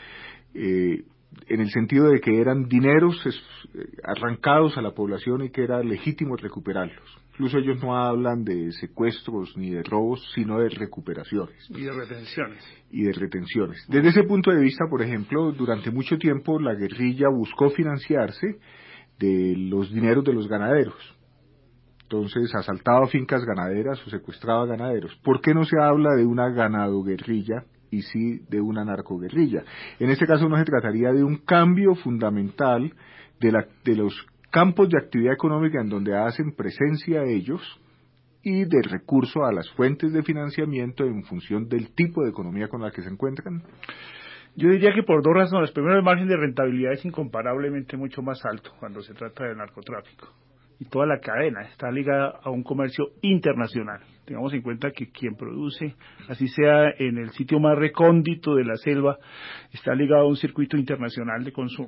C: eh, en el sentido de que eran dineros arrancados a la población y que era legítimo recuperarlos. Incluso ellos no hablan de secuestros ni de robos, sino de recuperaciones.
E: Y de retenciones.
C: Y de retenciones. Desde ese punto de vista, por ejemplo, durante mucho tiempo la guerrilla buscó financiarse de los dineros de los ganaderos. Entonces, asaltaba fincas ganaderas o secuestraba ganaderos. ¿Por qué no se habla de una ganado-guerrilla y sí de una narcoguerrilla? En este caso no se trataría de un cambio fundamental de, la, de los campos de actividad económica en donde hacen presencia ellos y de recurso a las fuentes de financiamiento en función del tipo de economía con la que se encuentran.
E: Yo diría que por dos razones. Primero, el margen de rentabilidad es incomparablemente mucho más alto cuando se trata del narcotráfico. Y toda la cadena está ligada a un comercio internacional. Tengamos en cuenta que quien produce, así sea en el sitio más recóndito de la selva, está ligado a un circuito internacional de consumo.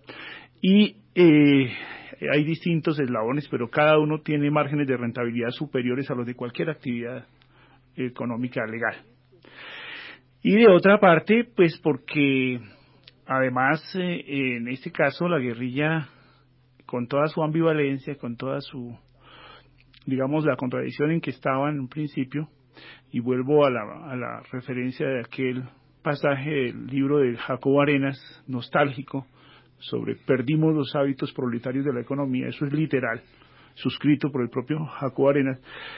E: Y eh, hay distintos eslabones, pero cada uno tiene márgenes de rentabilidad superiores a los de cualquier actividad económica legal. Y de otra parte, pues porque además eh, en este caso la guerrilla, con toda su ambivalencia, con toda su, digamos, la contradicción en que estaba en un principio, y vuelvo a la, a la referencia de aquel pasaje del libro de Jacobo Arenas, nostálgico, sobre perdimos los hábitos proletarios de la economía, eso es literal, suscrito por el propio Jacobo Arenas,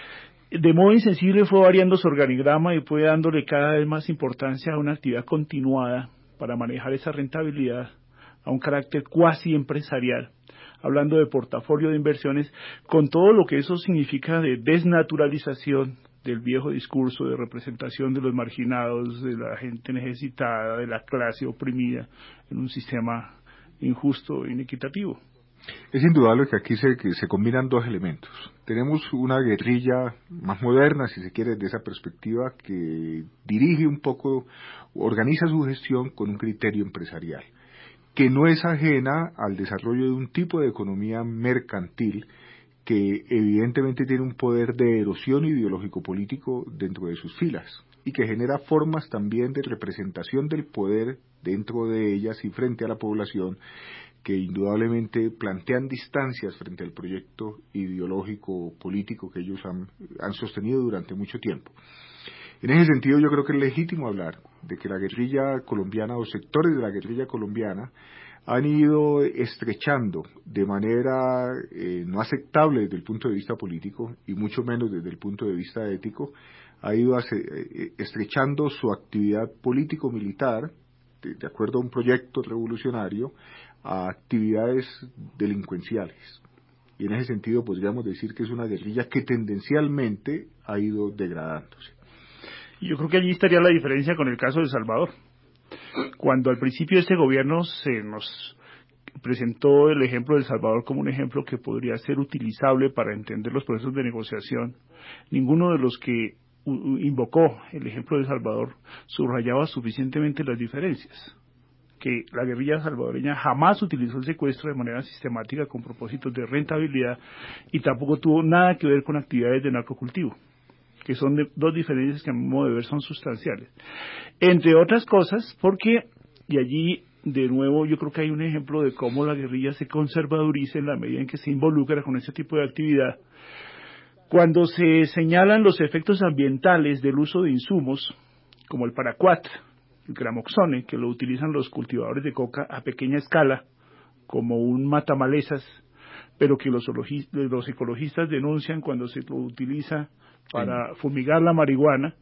E: de modo insensible fue variando su organigrama y fue dándole cada vez más importancia a una actividad continuada para manejar esa rentabilidad a un carácter cuasi empresarial, hablando de portafolio de inversiones, con todo lo que eso significa de desnaturalización del viejo discurso de representación de los marginados, de la gente necesitada, de la clase oprimida, en un sistema injusto e inequitativo.
C: Es indudable que aquí se, que se combinan dos elementos. Tenemos una guerrilla más moderna, si se quiere, desde esa perspectiva, que dirige un poco, organiza su gestión con un criterio empresarial, que no es ajena al desarrollo de un tipo de economía mercantil que evidentemente tiene un poder de erosión ideológico-político dentro de sus filas y que genera formas también de representación del poder dentro de ellas y frente a la población que indudablemente plantean distancias frente al proyecto ideológico-político que ellos han, han sostenido durante mucho tiempo. En ese sentido, yo creo que es legítimo hablar de que la guerrilla colombiana o sectores de la guerrilla colombiana han ido estrechando de manera eh, no aceptable desde el punto de vista político y mucho menos desde el punto de vista ético, ha ido hace, eh, estrechando su actividad político-militar de, de acuerdo a un proyecto revolucionario a actividades delincuenciales. Y en ese sentido podríamos decir que es una guerrilla que tendencialmente ha ido degradándose.
E: Yo creo que allí estaría la diferencia con el caso de El Salvador. Cuando al principio de este gobierno se nos presentó el ejemplo de El Salvador como un ejemplo que podría ser utilizable para entender los procesos de negociación, ninguno de los que invocó el ejemplo de El Salvador subrayaba suficientemente las diferencias. Que la guerrilla salvadoreña jamás utilizó el secuestro de manera sistemática con propósitos de rentabilidad y tampoco tuvo nada que ver con actividades de narcocultivo, que son de, dos diferencias que a mi modo de ver son sustanciales. Entre otras cosas, porque, y allí de nuevo yo creo que hay un ejemplo de cómo la guerrilla se conservaduriza en la medida en que se involucra con ese tipo de actividad, cuando se señalan los efectos ambientales del uso de insumos, como el paraquat, el gramoxone, que lo utilizan los cultivadores de coca a pequeña escala, como un matamalezas, pero que los, los ecologistas denuncian cuando se lo utiliza para fumigar la marihuana.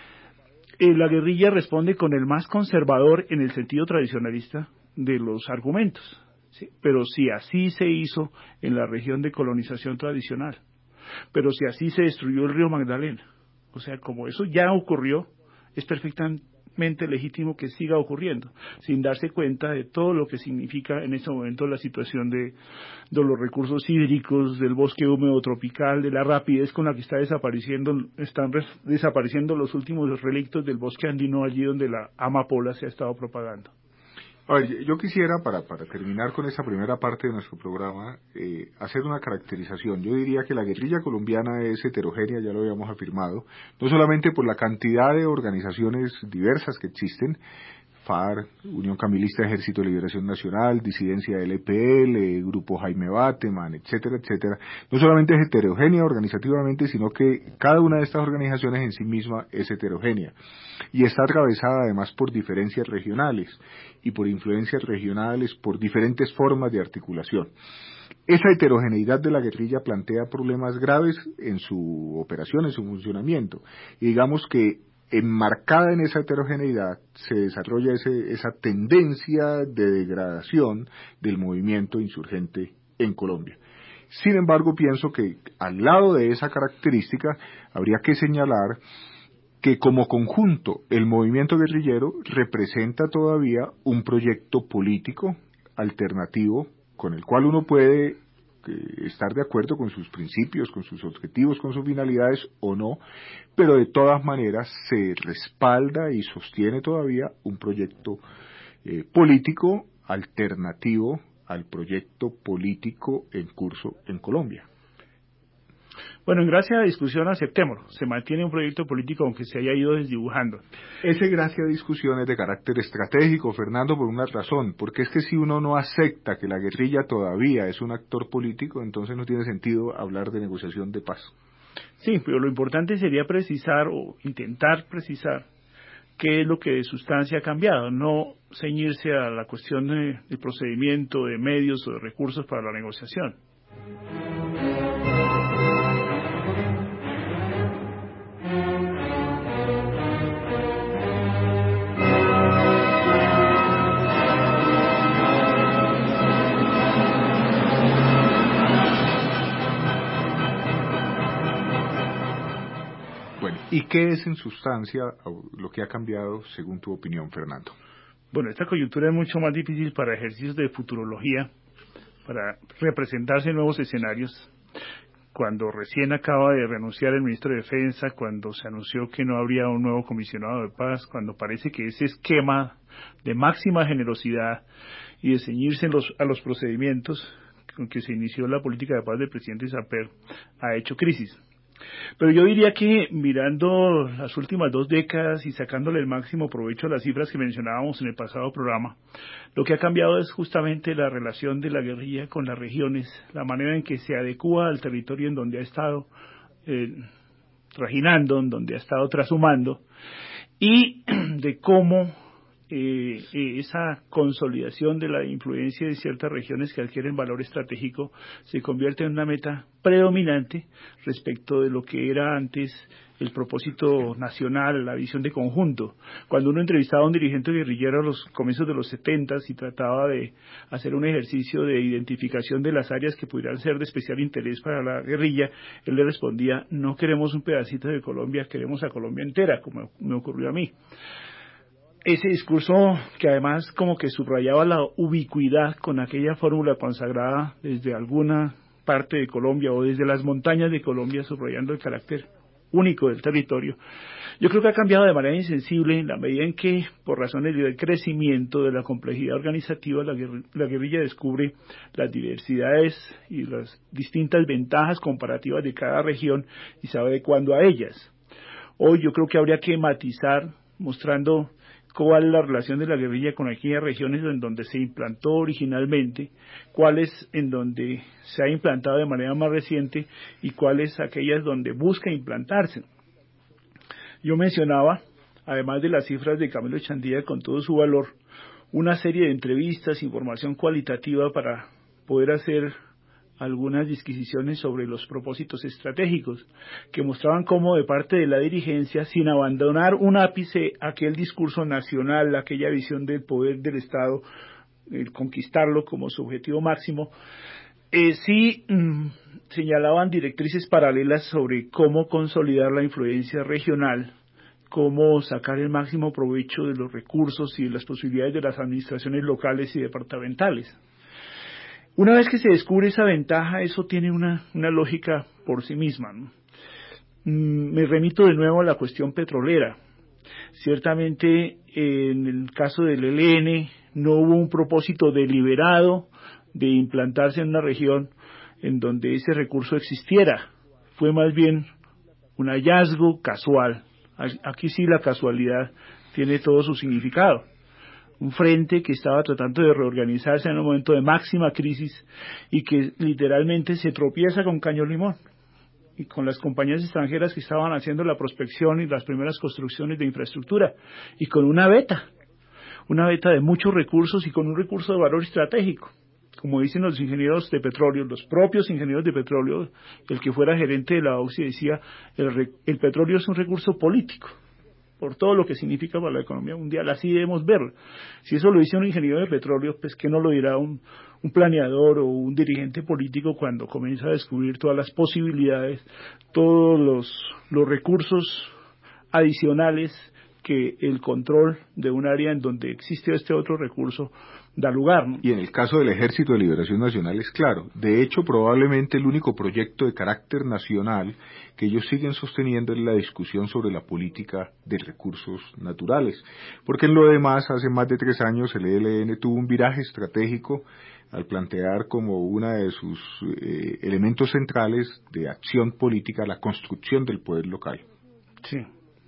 E: Eh, la guerrilla responde con el más conservador en el sentido tradicionalista de los argumentos, ¿sí? Pero si así se hizo en la región de colonización tradicional, pero si así se destruyó el río Magdalena, o sea, como eso ya ocurrió, es perfectamente legítimo que siga ocurriendo, sin darse cuenta de todo lo que significa en este momento la situación de, de los recursos hídricos, del bosque húmedo tropical, de la rapidez con la que está desapareciendo, están res, desapareciendo los últimos relictos del bosque andino allí donde la amapola se ha estado propagando.
C: A ver, yo quisiera, para, para terminar con esta primera parte de nuestro programa, eh, hacer una caracterización. Yo diría que la guerrilla colombiana es heterogénea, ya lo habíamos afirmado, no solamente por la cantidad de organizaciones diversas que existen, FARC, Unión Camilista Ejército de Liberación Nacional, Disidencia L P L, Grupo Jaime Bateman, etcétera, etcétera. No solamente es heterogénea organizativamente, sino que cada una de estas organizaciones en sí misma es heterogénea y está atravesada además por diferencias regionales y por influencias regionales, por diferentes formas de articulación. Esa heterogeneidad de la guerrilla plantea problemas graves en su operación, en su funcionamiento, y digamos que enmarcada en esa heterogeneidad se desarrolla ese, esa tendencia de degradación del movimiento insurgente en Colombia. Sin embargo, pienso que al lado de esa característica habría que señalar que como conjunto el movimiento guerrillero representa todavía un proyecto político alternativo con el cual uno puede estar de acuerdo con sus principios, con sus objetivos, con sus finalidades o no, pero de todas maneras se respalda y sostiene todavía un proyecto eh, político alternativo al proyecto político en curso en Colombia.
E: Bueno, en gracia a la discusión aceptémoslo, se mantiene un proyecto político aunque se haya ido desdibujando.
C: Ese gracia a discusión es de carácter estratégico, Fernando, por una razón, porque es que si uno no acepta que la guerrilla todavía es un actor político, entonces no tiene sentido hablar de negociación de paz.
E: Sí, pero lo importante sería precisar o intentar precisar qué es lo que de sustancia ha cambiado, no ceñirse a la cuestión de, de procedimiento, de medios o de recursos para la negociación.
C: ¿qué es en sustancia lo que ha cambiado según tu opinión, Fernando?
E: Bueno, esta coyuntura es mucho más difícil para ejercicios de futurología, para representarse en nuevos escenarios. Cuando recién acaba de renunciar el ministro de Defensa, cuando se anunció que no habría un nuevo comisionado de paz, cuando parece que ese esquema de máxima generosidad y de ceñirse en los, a los procedimientos con que se inició la política de paz del presidente Samper ha hecho crisis. Pero yo diría que mirando las últimas dos décadas y sacándole el máximo provecho a las cifras que mencionábamos en el pasado programa, lo que ha cambiado es justamente la relación de la guerrilla con las regiones, la manera en que se adecúa al territorio en donde ha estado eh, trajinando, en donde ha estado trashumando, y de cómo Eh, eh, esa consolidación de la influencia de ciertas regiones que adquieren valor estratégico se convierte en una meta predominante respecto de lo que era antes el propósito nacional, la visión de conjunto. Cuando uno entrevistaba a un dirigente guerrillero a los comienzos de los setentas y trataba de hacer un ejercicio de identificación de las áreas que pudieran ser de especial interés para la guerrilla, él le respondía: no queremos un pedacito de Colombia, queremos a Colombia entera, como me ocurrió a mí. Ese discurso que además como que subrayaba la ubicuidad con aquella fórmula consagrada desde alguna parte de Colombia o desde las montañas de Colombia, subrayando el carácter único del territorio, yo creo que ha cambiado de manera insensible en la medida en que, por razones del crecimiento de la complejidad organizativa, la, guerr la guerrilla descubre las diversidades y las distintas ventajas comparativas de cada región y se va adecuando a ellas. Hoy yo creo que habría que matizar mostrando cuál es la relación de la guerrilla con aquellas regiones en donde se implantó originalmente, cuáles en donde se ha implantado de manera más reciente y cuáles aquellas donde busca implantarse. Yo mencionaba, además de las cifras de Camilo Chandía con todo su valor, una serie de entrevistas, información cualitativa para poder hacer algunas disquisiciones sobre los propósitos estratégicos, que mostraban cómo de parte de la dirigencia, sin abandonar un ápice aquel discurso nacional, aquella visión del poder del Estado, el conquistarlo como su objetivo máximo, eh, sí mmm, señalaban directrices paralelas sobre cómo consolidar la influencia regional, cómo sacar el máximo provecho de los recursos y de las posibilidades de las administraciones locales y departamentales. Una vez que se descubre esa ventaja, eso tiene una, una lógica por sí misma, ¿no? Mm, me remito de nuevo a la cuestión petrolera. Ciertamente, en el caso del E L N, no hubo un propósito deliberado de implantarse en una región en donde ese recurso existiera. Fue más bien un hallazgo casual. Aquí sí la casualidad tiene todo su significado. Un frente que estaba tratando de reorganizarse en un momento de máxima crisis y que literalmente se tropieza con Caño Limón y con las compañías extranjeras que estaban haciendo la prospección y las primeras construcciones de infraestructura y con una veta, una veta de muchos recursos y con un recurso de valor estratégico. Como dicen los ingenieros de petróleo, los propios ingenieros de petróleo, el que fuera gerente de la O X I decía, el, el petróleo es un recurso político, por todo lo que significa para la economía mundial, así debemos verlo. Si eso lo dice un ingeniero de petróleo, pues ¿qué no lo dirá un, un planeador o un dirigente político cuando comienza a descubrir todas las posibilidades, todos los, los recursos adicionales que el control de un área en donde existe este otro recurso da lugar, ¿no?
C: Y en el caso del Ejército de Liberación Nacional es claro. De hecho, probablemente el único proyecto de carácter nacional que ellos siguen sosteniendo es la discusión sobre la política de recursos naturales. Porque en lo demás, hace más de tres años el E L N tuvo un viraje estratégico al plantear como uno de sus eh, elementos centrales de acción política la construcción del poder local.
E: Sí.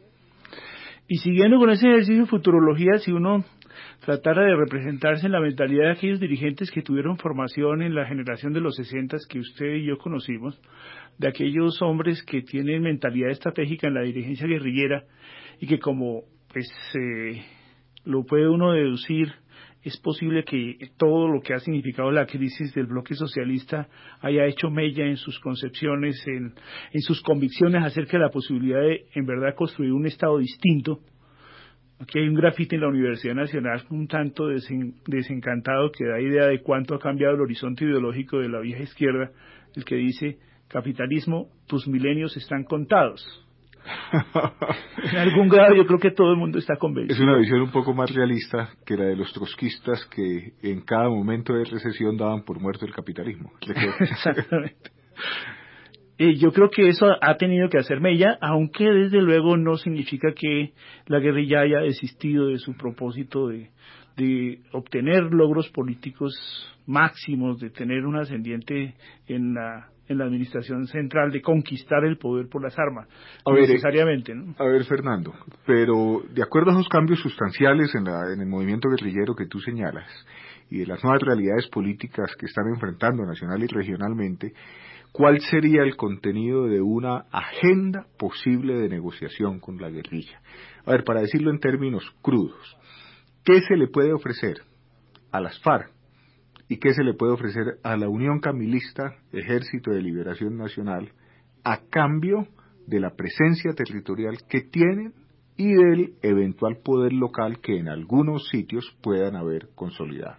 E: Y siguiendo con ese ejercicio de futurología, si uno tratara de representarse en la mentalidad de aquellos dirigentes que tuvieron formación en la generación de los sesentas que usted y yo conocimos, de aquellos hombres que tienen mentalidad estratégica en la dirigencia guerrillera y que como pues eh, lo puede uno deducir, es posible que todo lo que ha significado la crisis del bloque socialista haya hecho mella en sus concepciones, en, en sus convicciones acerca de la posibilidad de en verdad construir un Estado distinto. Aquí hay un grafiti en la Universidad Nacional un tanto desen, desencantado que da idea de cuánto ha cambiado el horizonte ideológico de la vieja izquierda, el que dice: capitalismo, tus milenios están contados. En algún grado yo creo que todo el mundo está convencido.
C: Es una visión un poco más realista que la de los trotskistas que en cada momento de recesión daban por muerto el capitalismo.
E: Exactamente. Eh, yo creo que eso ha tenido que hacer mella, aunque desde luego no significa que la guerrilla haya desistido de su propósito de, de obtener logros políticos máximos, de tener un ascendiente en la en la administración central, de conquistar el poder por las armas,
C: a ver,
E: necesariamente, ¿no?
C: A ver, Fernando, pero de acuerdo a esos cambios sustanciales en, la, en el movimiento guerrillero que tú señalas, y de las nuevas realidades políticas que están enfrentando nacional y regionalmente, ¿cuál sería el contenido de una agenda posible de negociación con la guerrilla? A ver, para decirlo en términos crudos, ¿qué se le puede ofrecer a las FARC y qué se le puede ofrecer a la Unión Camilista, Ejército de Liberación Nacional, a cambio de la presencia territorial que tienen y del eventual poder local que en algunos sitios puedan haber consolidado?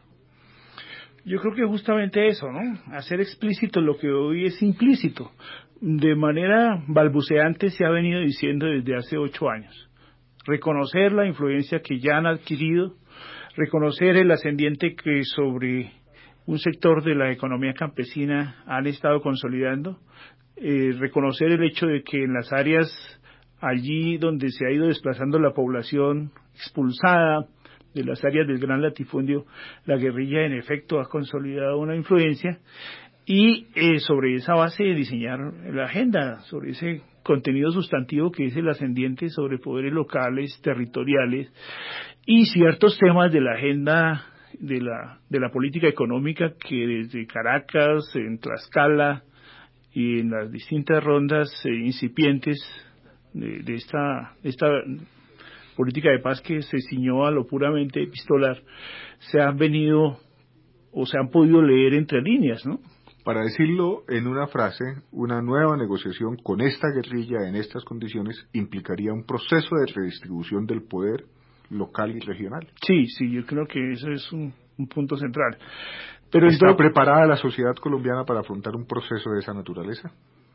E: Yo creo que justamente eso, ¿no? Hacer explícito lo que hoy es implícito. De manera balbuceante se ha venido diciendo desde hace ocho años. Reconocer la influencia que ya han adquirido, reconocer el ascendiente que sobre un sector de la economía campesina han estado consolidando, eh, reconocer el hecho de que en las áreas allí donde se ha ido desplazando la población expulsada de las áreas del gran latifundio, la guerrilla en efecto ha consolidado una influencia y eh, sobre esa base diseñar la agenda, sobre ese contenido sustantivo que es el ascendiente sobre poderes locales, territoriales y ciertos temas de la agenda de la de la política económica que desde Caracas, en Tlaxcala y en las distintas rondas eh, incipientes de, de esta esta política de paz que se ciñó a lo puramente epistolar, se han venido o se han podido leer entre líneas, ¿no?
C: Para decirlo en una frase, una nueva negociación con esta guerrilla en estas condiciones implicaría un proceso de redistribución del poder local y regional.
E: Sí, sí, yo creo que eso es un, un punto central. Pero
C: ¿Está
E: entonces,
C: preparada la sociedad colombiana para afrontar un proceso de esa naturaleza?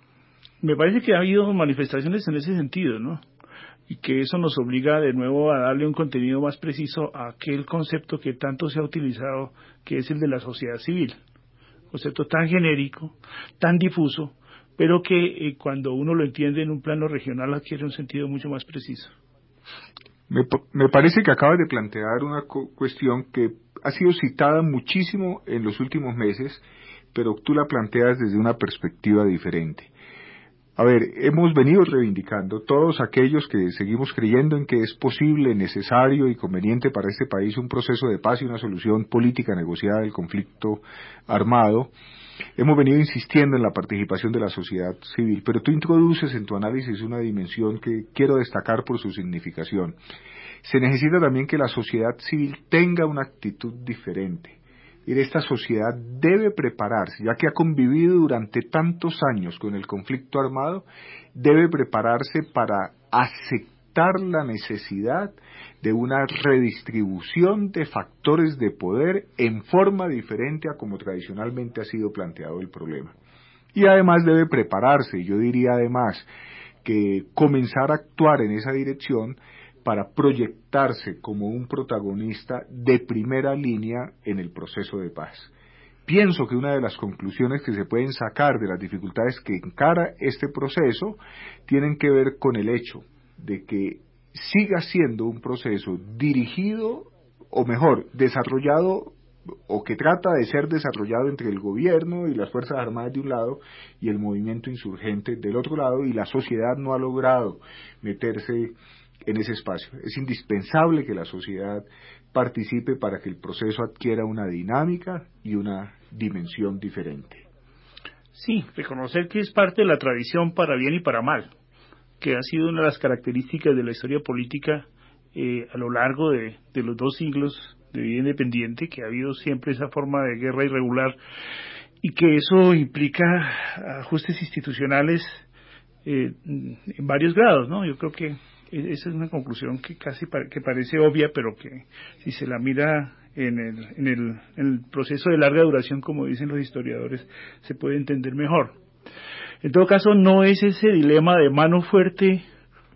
E: Me parece que ha habido manifestaciones en ese sentido, ¿no? Y que eso nos obliga de nuevo a darle un contenido más preciso a aquel concepto que tanto se ha utilizado, que es el de la sociedad civil. Concepto tan genérico, tan difuso, pero que eh, cuando uno lo entiende en un plano regional adquiere un sentido mucho más preciso.
C: Me, me parece que acabas de plantear una cu- cuestión que ha sido citada muchísimo en los últimos meses, pero tú la planteas desde una perspectiva diferente. A ver, hemos venido reivindicando, todos aquellos que seguimos creyendo en que es posible, necesario y conveniente para este país un proceso de paz y una solución política negociada del conflicto armado, hemos venido insistiendo en la participación de la sociedad civil, pero tú introduces en tu análisis una dimensión que quiero destacar por su significación. Se necesita también que la sociedad civil tenga una actitud diferente. Y esta sociedad debe prepararse, ya que ha convivido durante tantos años con el conflicto armado, debe prepararse para aceptar la necesidad de una redistribución de factores de poder en forma diferente a como tradicionalmente ha sido planteado el problema. Y además debe prepararse, yo diría además que comenzar a actuar en esa dirección para proyectarse como un protagonista de primera línea en el proceso de paz. Pienso que una de las conclusiones que se pueden sacar de las dificultades que encara este proceso tienen que ver con el hecho de que siga siendo un proceso dirigido, o mejor, desarrollado, o que trata de ser desarrollado entre el gobierno y las Fuerzas Armadas de un lado y el movimiento insurgente del otro lado, y la sociedad no ha logrado meterse en ese espacio. Es indispensable que la sociedad participe para que el proceso adquiera una dinámica y una dimensión diferente.
E: Sí, reconocer que es parte de la tradición para bien y para mal, que ha sido una de las características de la historia política eh, a lo largo de, de los dos siglos de vida independiente, que ha habido siempre esa forma de guerra irregular y que eso implica ajustes institucionales eh, en varios grados, ¿no? Yo creo que esa es una conclusión que casi pare, que parece obvia, pero que si se la mira en el, en, el, en el proceso de larga duración, como dicen los historiadores, se puede entender mejor. En todo caso, no es ese dilema de mano fuerte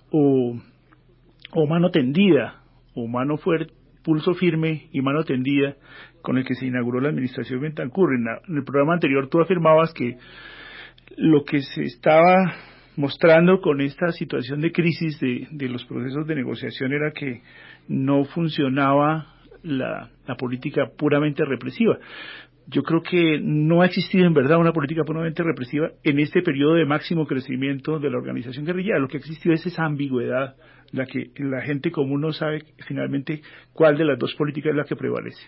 E: o, o mano tendida, o mano fuerte, pulso firme y mano tendida con el que se inauguró la administración Betancur. En, la, en el programa anterior tú afirmabas que lo que se estaba mostrando con esta situación de crisis de, de los procesos de negociación era que no funcionaba la, la política puramente represiva. Yo creo que no ha existido en verdad una política puramente represiva en este periodo de máximo crecimiento de la organización guerrillera. Lo que ha existido es esa ambigüedad, la que la gente común no sabe finalmente cuál de las dos políticas es la que prevalece.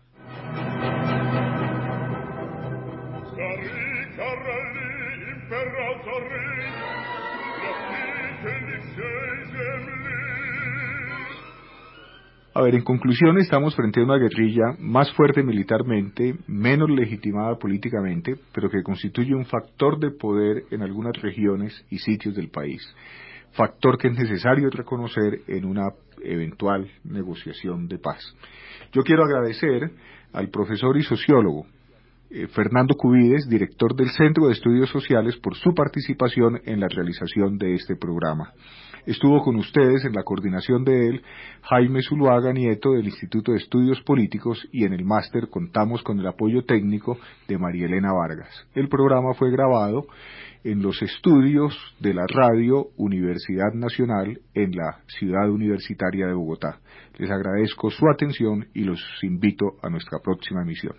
C: A ver, en conclusión, estamos frente a una guerrilla más fuerte militarmente, menos legitimada políticamente, pero que constituye un factor de poder en algunas regiones y sitios del país. Factor que es necesario reconocer en una eventual negociación de paz. Yo quiero agradecer al profesor y sociólogo eh, Fernando Cubides, director del Centro de Estudios Sociales, por su participación en la realización de este programa. Estuvo con ustedes en la coordinación de él Jaime Zuluaga Nieto del Instituto de Estudios Políticos, y en el máster contamos con el apoyo técnico de María Elena Vargas. El programa fue grabado en los estudios de la Radio Universidad Nacional en la ciudad universitaria de Bogotá. Les agradezco su atención y los invito a nuestra próxima emisión.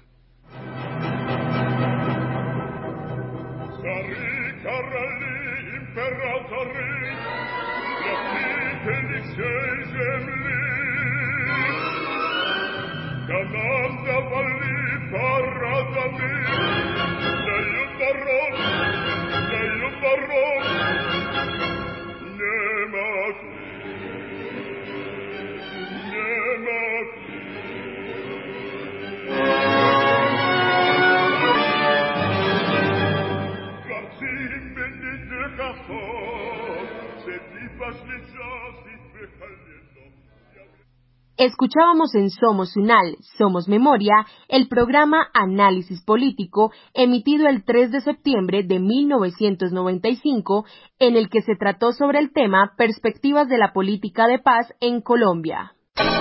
B: Escuchábamos en Somos Unal, Somos Memoria, el programa Análisis Político, emitido el tres de septiembre de mil novecientos noventa y cinco, en el que se trató sobre el tema Perspectivas de la Política de Paz en Colombia.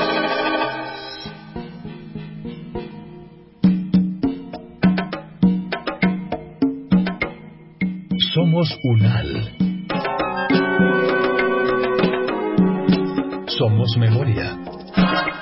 A: Somos Unal. Somos Memoria.